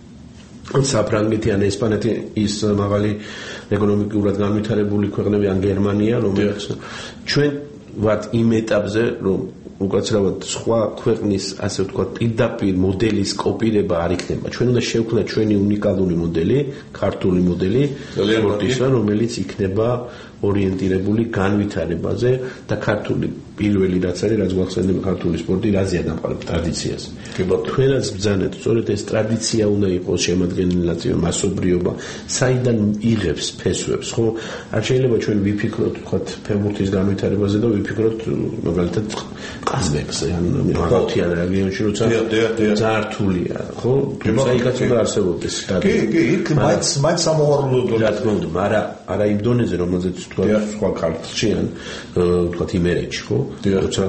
საფრანგეთი ან ესპანეთი ის მაღალი ეკონომიკურად განვითარებული ქვეყნები ან გერმანია რომელიც ჩვენ ვართ იმ ეტაპზე რომ უკაცრავად სხვა ქვეყნის ასე ვთქვათ პირდაპირ მოდელის კოპირება არ იქნება ჩვენ უნდა შევქმნათ ჩვენი უნიკალური მოდელი ქართული მოდელი სპორტისა რომელიც იქნება ორიენტირებული განვითარებაზე და ქართული პირველი რაც არის რაც გვახსენდება ქართული სპორტი რაზეა დამყარებული ტრადიციაზე თქვენაც ბრძანეთ სწორედ ეს ტრადიცია უნდა იყოს შემადგენელი ნაწილი მასობრიობა საიდან იღებს ფესვებს ხო არ შეიძლება ჩვენ ვიფიქროთ ვთქვათ ფეხბურთის განვითარებაზე და ვიფიქროთ მაგალითად ყაზბეგზე ან მაღალმთიან რეგიონში როცა ძართულია ხო თუმცა იქაც უნდა არსებობდეს კი კი იქ მაინც მაინც სამოღვაწეო დონეზე რა თქმა უნდა არა არა იმ დონეზე რომელზეც თქვა სხვა ქართლში ან თქვა იმერეთში ხო როცა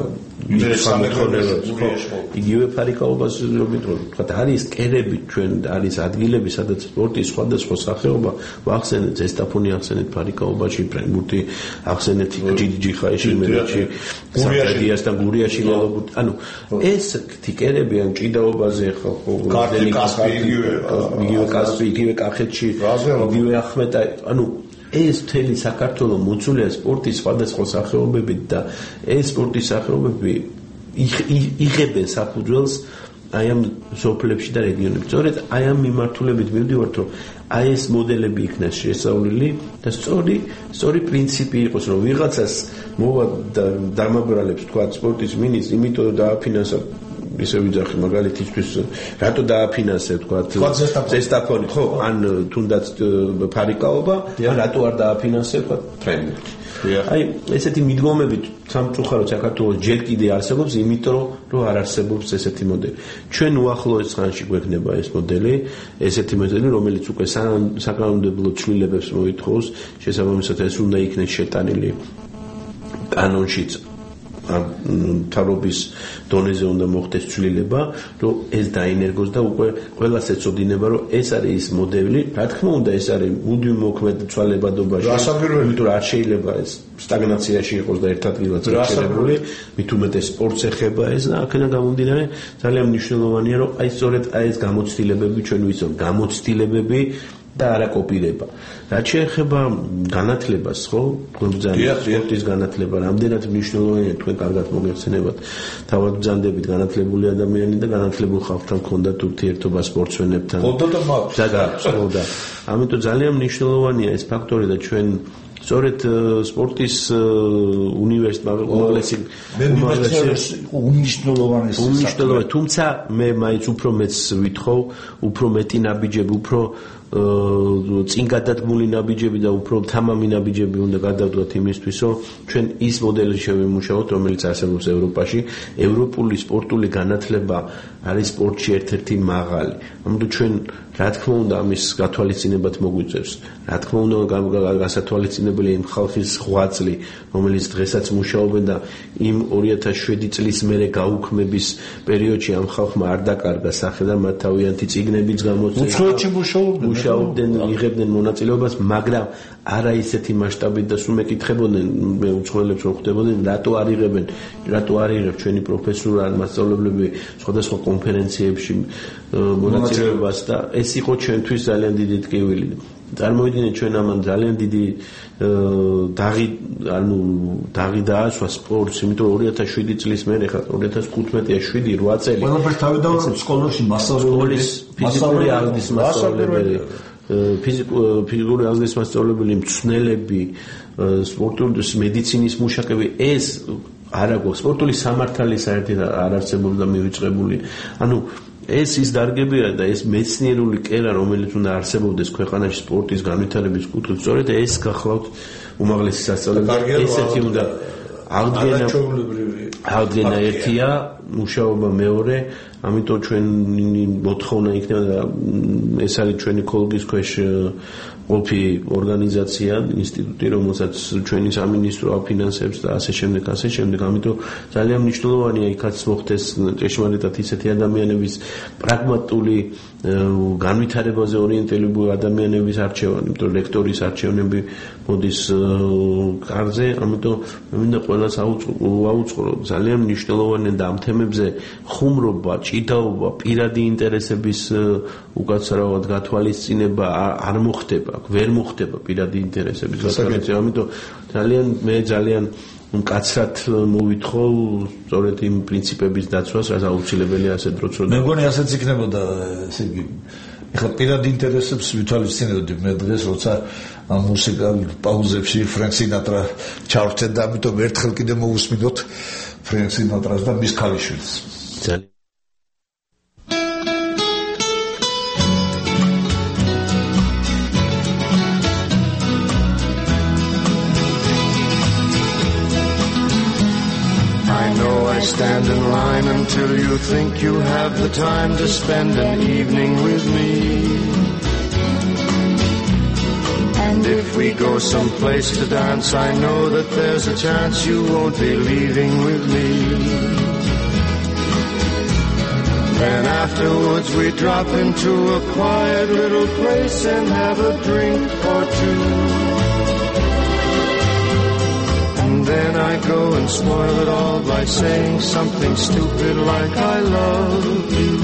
იგივე ფარიკაობას ვიძრობთ თქვა არის კერები ჩვენ არის ადგილები სადაც სპორტის სხვადასხვა სახეობა ვახსენეთ ზესტაფონი ახსენეთ ფარიკაობაში ფრენბურთი ახსენეთ ჯიჯიხაიში იმერეთში საფრანგეთსა და გურიაში ლელობურთი ანუ ეს კერები ან ჭიდაობაზე ხო კარტი კასპი იგივე იგივე კასპი იგივე კახეთში იგივე ახმეტა ანუ ეს მთელი საქართველოს მოცულია სპორტის სხვადასხვა სახეობებით და ეს სპორტის სახეობები იღებენ საფუძველს აი ამ სოფლებში და რეგიონებში. სწორედ აი ამ მიმართულებით მივდივართ, რომ აი ეს მოდელები იქნას შესწავლილი და სწორი სწორი პრინციპი იყოს, რომ ვიღაცას მოვა და დამაბრალებს თქვა სპორტის მინისტრს, იმიტომ რომ დააფინანსა ისე ვიძახი მაგალითისთვის რატო დააფინანსე თქვა ზესტაფონი ხო ან თუნდაც ფარიკაობა ან რატო არ დააფინანსე თქვა ფრენბურთი აი ესეთი მიდგომებით სამწუხაროდ საქართველოს ჯერ კიდე არსებობს იმიტომ რომ არ არსებობს ესეთი მოდელი ჩვენ უახლოეს ხანში გვექნება ეს მოდელი ესეთი მოდელი რომელიც უკვე საკანონმდებლო ცვლილებებს მოითხოვს შესაბამისად ეს უნდა იქნეს შეტანილი კანონშიც თავრობის დონეზე უნდა მოხდეს ცვლილება, რომ ეს დაინერგოს და უკვე ყველას ეწოდინება, რომ ეს არის ის მოდელი, რა თქმა უნდა, ეს არის მუდმივ მოქმედ ცვალებადობაში. იმიტომ რომ არ შეიძლება ეს სტაგნაციაში იყოს და ერთ ადგილას შეერებული, მით უმეტეს სპორტს ეხება ეს და აქედან გამომდინარე ძალიან მნიშვნელოვანია, რომ აი სწორედ აი ეს გამოცდილებები ჩვენ ვიცნობ, გამოცდილებები და არა კოპირება. რაც შეეხება განათლებას, ხო? გვბრძანებთ სპორტის განათლება, რამდენად მნიშვნელოვანია თქვენ კარგად მოგეხსენებათ. თავად ბრძანდებით განათლებული ადამიანი და განათლებულ ხალხთან ჰქონდათ ურთიერთობა სპორტსმენებთან. ხონდა და მაქვს. და გაქვს, ხო და. ამიტომ ძალიან მნიშვნელოვანია ეს ფაქტორი და ჩვენ სწორედ სპორტის უნივერსიტეტი უმნიშვნელოვანესი უმნიშვნელოვანესი თუმცა მე მაინც უფრო მეც ვითხოვ უფრო მეტი ნაბიჯები უფრო წინ გადადგმული ნაბიჯები და უფრო თამამი ნაბიჯები უნდა გადავდოთ იმისთვის, რომ ჩვენ ის მოდელი შევიმუშაოთ, რომელიც არსებობს ევროპაში. ევროპული სპორტული განათლება არის სპორტში ერთ-ერთი მაღალი. ამიტომ ჩვენ რა თქმა უნდა ამის გათვალისწინებად მოგვიწევს. რა თქმა უნდა გასათვალისწინებელი იმ ხალხის ღვაწლი, რომელიც დღესაც მუშაობენ და იმ ორი ათას შვიდი წლის მერე გაუქმების პერიოდში ამ ხალხმა არ დაკარგა სახე და მათ თავიანთი წიგნებიც გამოცეს. უცხოეთში მუშაობდნენ. მუშაობდნენ, იღებდნენ მონაწილეობას, მაგრამ არა ისეთი მასშტაბით და სულ მეკითხებოდნენ მე უცხოელებს რომ ხვდებოდნენ, რატო არ იღებენ, რატო არ იღებს ჩვენი პროფესორ ან მასწავლებლები სხვადასხვა კონფერენციებში მონაწილეობას და ეს იყო ჩვენთვის ძალიან დიდი ტკივილი. წარმოვიდგინეთ ჩვენ ამან ძალიან დიდი დაღი ანუ დაღი დაასვა სპორტს, იმიტომ ორი ათას შვიდი წლის მერე ხა ორი ათას ხუთმეტია შვიდი რვა წელი. ყველაფერს თავიდან სკოლაში მასწავლებელი, ფიზიკური აღზრდის მასწავლებელი, ფიზიკური აღზრდის მასწავლებელი, მწვრთნელები, სპორტული მედიცინის მუშაკები, ეს არა გვაქვს სპორტული სამართალი საერთოდ არ არსებობდა მივიწყებული. ანუ ეს ის დარგებია და ეს მეცნიერული კერა, რომელიც უნდა არსებობდეს ქვეყანაში სპორტის განვითარების კუთხით, სწორედ ეს გახლავთ უმაღლესი სასწავლებელი. ესეთი უნდა აღდგენა აღდგენა ერთია, მუშაობა მეორე, ამიტომ ჩვენი მოთხოვნა იქნება და ეს არის ჩვენი ქოლგის ქვეშ ყოფი ორგანიზაცია, ინსტიტუტი, რომელსაც ჩვენი სამინისტრო აფინანსებს და ასე შემდეგ, ასე შემდეგ. ამიტომ ძალიან მნიშვნელოვანია იქაც მოხდეს ჭეშმარიტად ისეთი ადამიანების პრაგმატული განვითარებაზე ორიენტირებული ადამიანების არჩევა, იმიტომ ლექტორის არჩევნები მოდის კარზე, ამიტომ მე მინდა ყველას აუწყო, ძალიან მნიშვნელოვანია და ამ თემებზე ხუმრობა, ჭიდაობა, პირადი ინტერესების უკაცრავად გათვალისწინება არ მოხდება, ვერ მოხდება პირადი ინტერესების გათვალისწინება, ამიტომ ძალიან მე ძალიან მკაცრად მოვითხოვ სწორედ იმ პრინციპების დაცვას, რაც აუცილებელია ასეთ დროს. მე მგონი ასეც იქნებოდა, ესე იგი, ეხლა პირადი ინტერესებს ვითვალისწინებდი მე დღეს, როცა ამ მუსიკალურ პაუზებში ფრენკ სინატრა ჩავრჩეთ და ამიტომ ერთხელ კიდე მოусმინოთ ფრენკ სინატრას და მის ქალიშვილს. ძალიან Stand in line until you think you have the time to spend an evening with me. And if we go someplace to dance, I know that there's a chance you won't be leaving with me. Then afterwards we drop into a quiet little place and have a drink or two. Then I go and spoil it all by saying something stupid like I love you.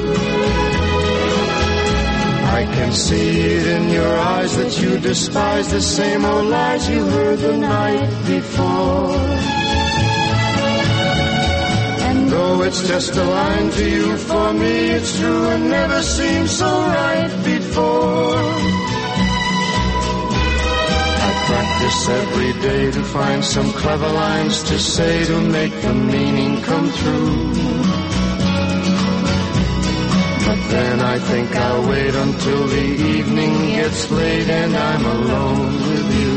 I can see it in your eyes that you despise the same old lies you heard the night before. And though it's just a line to you, for me it's true and never seemed so right before. Practice every day to find some clever lines to say to make the meaning come true. But then I think I'll wait until the evening gets late and I'm alone with you.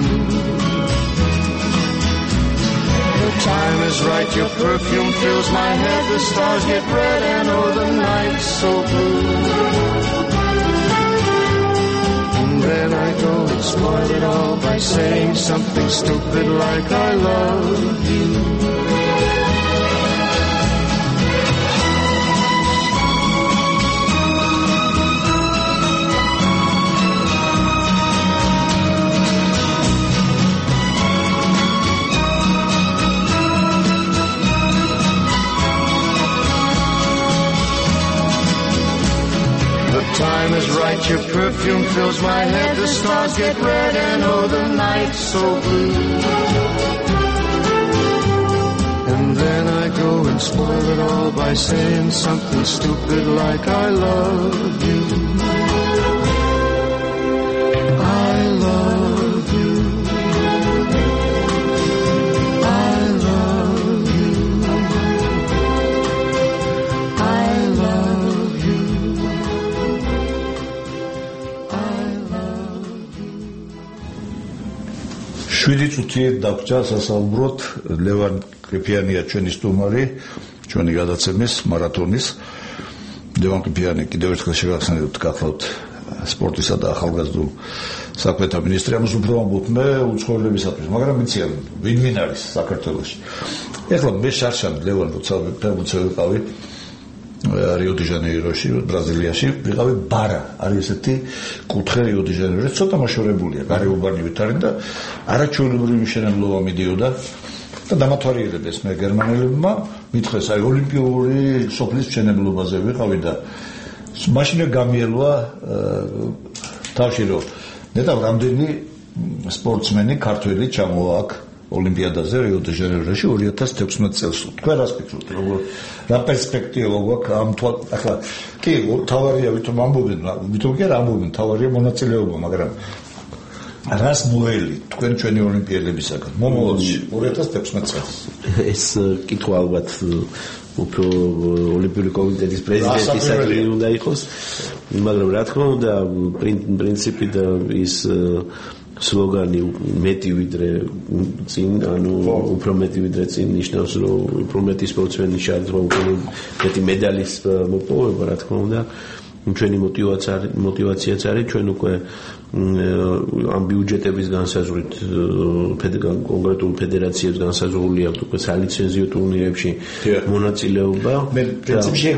The time is right, your perfume fills my head, the stars get red and oh the night's so blue. Then I go and spoil it all by saying something stupid like I love you. Time is right, your perfume fills my head, the stars get red and oh the night's so blue. And then I go and spoil it all by saying something stupid like I love you. I love you. I love you. I love you. I წუთი დაგჭა სასაუბროთ. ლევან ყიფიანია ჩვენი სტუმარი, ჩვენი გადაცემის მარათონის. ლევან ყიფიანი კიდევ ერთხელ შევახსენებთ, გახლავთ სპორტისა და ახალგაზრდულ საქმეთა მინისტრი. ამას უფრო ამბობ მე უცხოელებისათვის, მაგრამ მიციან ვინ ვინ არის საქართველოში. ეხლა მე შარშან ლევან როცა ფეხბურთზე ვიყავი რიო-დე-ჟანეიროში, ბრაზილიაში, ვიყავი ბარა, არის ესეთი კუთხე რიო-დე-ჟანეიროში, ცოტა მოშორებულია, გარეუბანივით არის და არაჩვეულებრივი მშენებლობა მიდიოდა და დამათვალიერებდეს მე გერმანელებმა, მითხეს აი ოლიმპიური სოფლის მშენებლობაზე ვიყავი და მაშინ გამიელვა თავში რომ ნეტავ რამდენი სპორტსმენი ქართველი ჩამოვა აქ ოლიმპიადაზე რიო-დე-ჟანეიროში ორი ათას თექვსმეტ წელს. თქვენ რას ფიქრობთ, როგორ რა პერსპექტივა გვაქვს ამ თვალ ახლა კი თავარია ვითომ ამბობენ, ვითომ კი არ ამბობენ, თავარია მონაწილეობა, მაგრამ რას მოელი თქვენ ჩვენი ოლიმპიელებისაგან მომავალში ორი ათას თექვსმეტ წელს? ეს კითხვა ალბათ უფრო ოლიმპიური კომიტეტის პრეზიდენტისადმი უნდა იყოს, მაგრამ რა თქმა უნდა პრინციპი და ის სლოგანი მეტი ვიდრე წინ, ანუ უფრო მეტი ვიდრე წინ ნიშნავს, რომ უფრო მეტი სპორტსმენი შეარდება უკვე მეტი მედალის მოპოვება, რა თქმა უნდა. ჩვენი мотиваციაც არის ჩვენ უკვე ამ ბიუჯეტების განსაზღვრით კონკრეტულ ფედერაციებს განსაზღვრული აქვს უკვე სალიცენზიო ტურნირებში მონაწილეობა. მე პრინციპში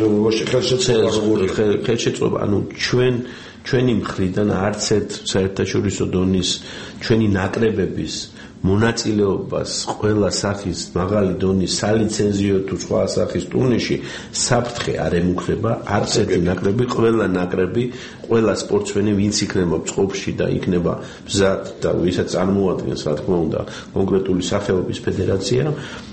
მაქვს ხელშეწყობა, ანუ ჩვენ ჩვენი მხრიდან არც ერთ საერთაშორისო დონის ჩვენი ნაკრებების მონაწილეობას ყველა სახის მაღალი დონის სალიცენზიო თუ სხვა სახის ტურნირში საფრთხე არ ემუქრება არც ერთი ნაკრები, ყველა ნაკრები, ყველა სპორტსმენი, ვინც იქნება წყობაში და იქნება მზად და ვისაც წარმოადგენს, რა თქმა უნდა, კონკრეტული სახეობის ფედერაცია,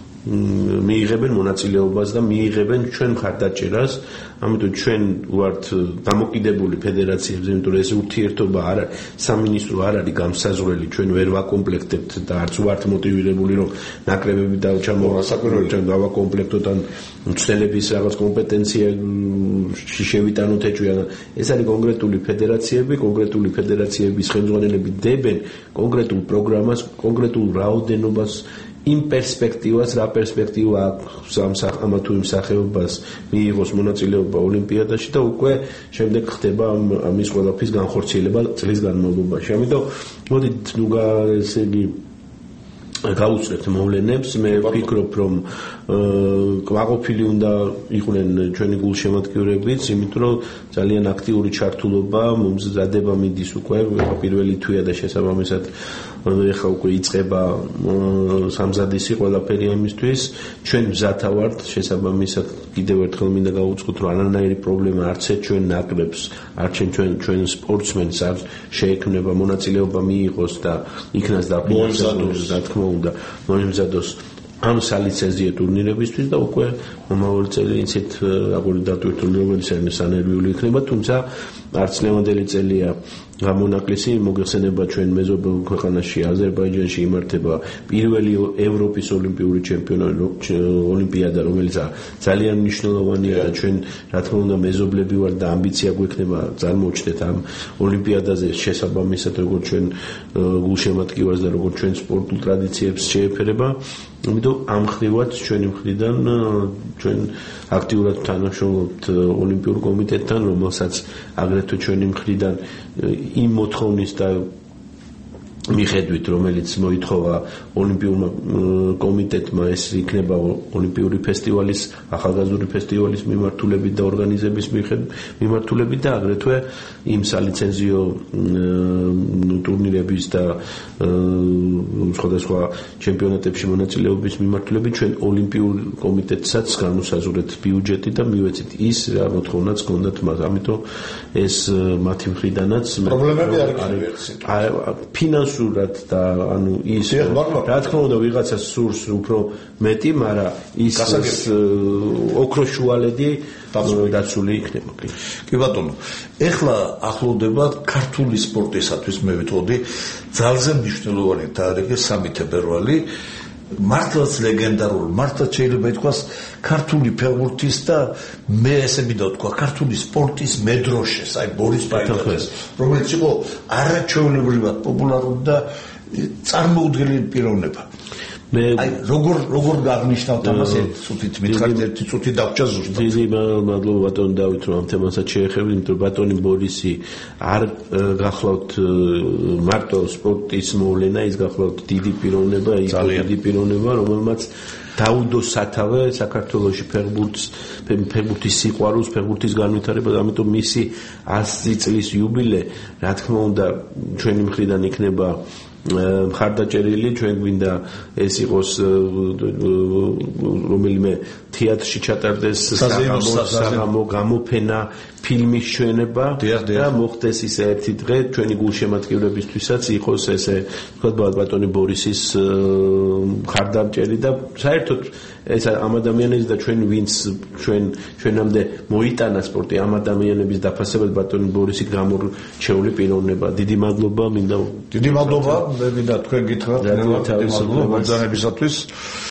მიიღებენ მონაწილეობას და მიიღებენ ჩვენ მხარდაჭერას. ამიტომ ჩვენ ვართ დამოკიდებული ფედერაციებზე, იმიტომ რომ ეს ურთიერთობა არ არის, სამინისტრო არ არის გამსაზღვრელი, ჩვენ ვერ ვაკომპლექტებთ და არც ვართ მოტივირებული, რომ ნაკრებები დავჩამოვასაკუროთ, ჩვენ დავაკომპლექტოთ ან მცდელების რაღაც კომპეტენცია შევიტანოთ ეჭვიან. ეს არის კონკრეტული ფედერაციები, კონკრეტული ფედერაციების ხელმძღვანელები დებენ კონკრეტულ პროგრამას, კონკრეტულ რაოდენობას, იმ პერსპექტივას, რა პერსპექტივა აქვს ამ თუ იმ სახეობას მიიღოს მონაწილეობა ოლიმპიადაში და უკვე შემდეგ ხდება ამის ყველაფრის განხორციელება წლის განმავლობაში. ამიტომ მოდით ნუ ესე იგი გავუწევთ მოვლენებს. მე ვფიქრობ, რომ კმაყოფილი უნდა იყვნენ ჩვენი გულშემატკივრებიც, იმიტომ რომ ძალიან აქტიური ჩართულობა მომზადება მიდის უკვე პირველი თვეა და შესაბამისად ეხლა უკვე იწყება სამზადისი ყველაფერი ამისთვის. ჩვენ მზათა ვართ, შესაბამისად კიდევ ერთხელ მინდა გავუწყოთ, რომ არანაირი პრობლემა არც ერთ ჩვენ ნაკრებს, არც ჩვენ ჩვენ სპორტსმენს არ შეექმნება მონაწილეობა მიიღოს და იქნას დაფინანსებოს, რა თქმა უნდა, მოიმზადოს ამ სალიცენზიო ტურნირებისთვის და უკვე მომავალი წელი იცით აგური დატვირთული რომელი სანერვიული იქნება, თუმცა არც ლევანდელი წელია გამონაკლისი. მოგეხსენება ჩვენ მეზობელ ქვეყანაში აზერბაიჯანში იმართება პირველი ევროპის ოლიმპიური ჩემპიონატი ოლიმპიადა, რომელიც ძალიან მნიშვნელოვანია და ჩვენ რა თქმა უნდა მეზობლები ვართ და ამბიცია გვექნება წარმოუჩნდეთ ამ ოლიმპიადაზე შესაბამისად როგორც ჩვენ გულშემატკივარს და როგორც ჩვენ სპორტულ ტრადიციებს შეეფერება. ამიტომ ამ ხრივაც ჩვენი მხრიდან ჩვენ აქტიურად თანამშრომლობთ ოლიმპიურ კომიტეტთან, რომელსაც აგრეთვე ჩვენი მხრიდან იმ მოთხოვნის და მიხედვით, რომელიც მოითხოვა ოლიმპიურმა კომიტეტმა, ეს იქნება ოლიმპიური ფესტივალის, ახალგაზრდული ფესტივალის მიმართულებით და ორგანიზების მიმართულებით და აგრეთვე იმ სალიცენზიო ტურნირების და სხვადასხვა ჩემპიონატებში მონაწილეობის მიმართულებით ჩვენ ოლიმპიურ კომიტეტსაც განუსაზღვრეთ ბიუჯეტი და მივეცით ის რა მოთხოვნაც გქონდათ მას. ამიტომ ეს მათი მხრიდანაც პრობლემები არ არის ფინანსურად და ანუ ის რა თქმა უნდა ვიღაცას სურს უფრო მეტი, მაგრამ ის ოქროს შუალედი დაცული იქნება. კი ბატონო, ეხლა ახლოვდება ქართული სპორტისათვის მე ვიტყოდი ძალზე მნიშვნელოვანი თარიღი სამი თებერვალი, მართლაც ლეგენდარული, მართლაც შეიძლება ითქვას ქართული ფეხბურთის და მე ესე მინდა ვთქვა ქართული სპორტის მედროშეს, აი ბორის ბაიტაძეს, რომელიც იყო არაჩვეულებრივად პოპულარული და წარმოუდგენელი პიროვნება. მე აი როგორ როგორ გაღნიშნავთ ამას ცუდით მითხარით ერთი წუთი დაგვჭა ზუსტად. დიდი მადლობა ბატონ დავით რომ ამ თემასაც შეეხებთ, იმიტომ რომ ბატონი ბორისი არ გახლავთ მარტო სპორტის მოვლენა, ის გახლავთ დიდი პიროვნება, ის დიდი პიროვნება, რომელმაც დაუდო სათავე საქართველოში ფეხბურთს, ფეხბურთის სიყვარულს, ფეხბურთის განვითარებას, ამიტომ მისი ასი წლის იუბილე, რა თქმა უნდა, ჩვენი მხრიდან იქნება მხარდაჭერილი, ჩვენ გვინდა ეს იყოს რომელიმე თეატრში ჩატარდეს საღამო გამოფენა, ფილმის ჩვენება და მოხდეს ისე ერთი დღე ჩვენი გულშემატკივრებისთვისაც იყოს ესე თქვა ბატონი ბორისის მხარდაჭერი და საერთოდ ეს ამ ადამიანების და ჩვენ ვინც ჩვენ ჩვენამდე მოიტანა სპორტი ამ ადამიანების დაფასებას ბატონი ბორისი გამორჩეული პიროვნება. დიდი მადლობა მინდა დიდი მადლობა მე მინდა თქვენ გითხრათ ნელა მოგზაურობისათვის.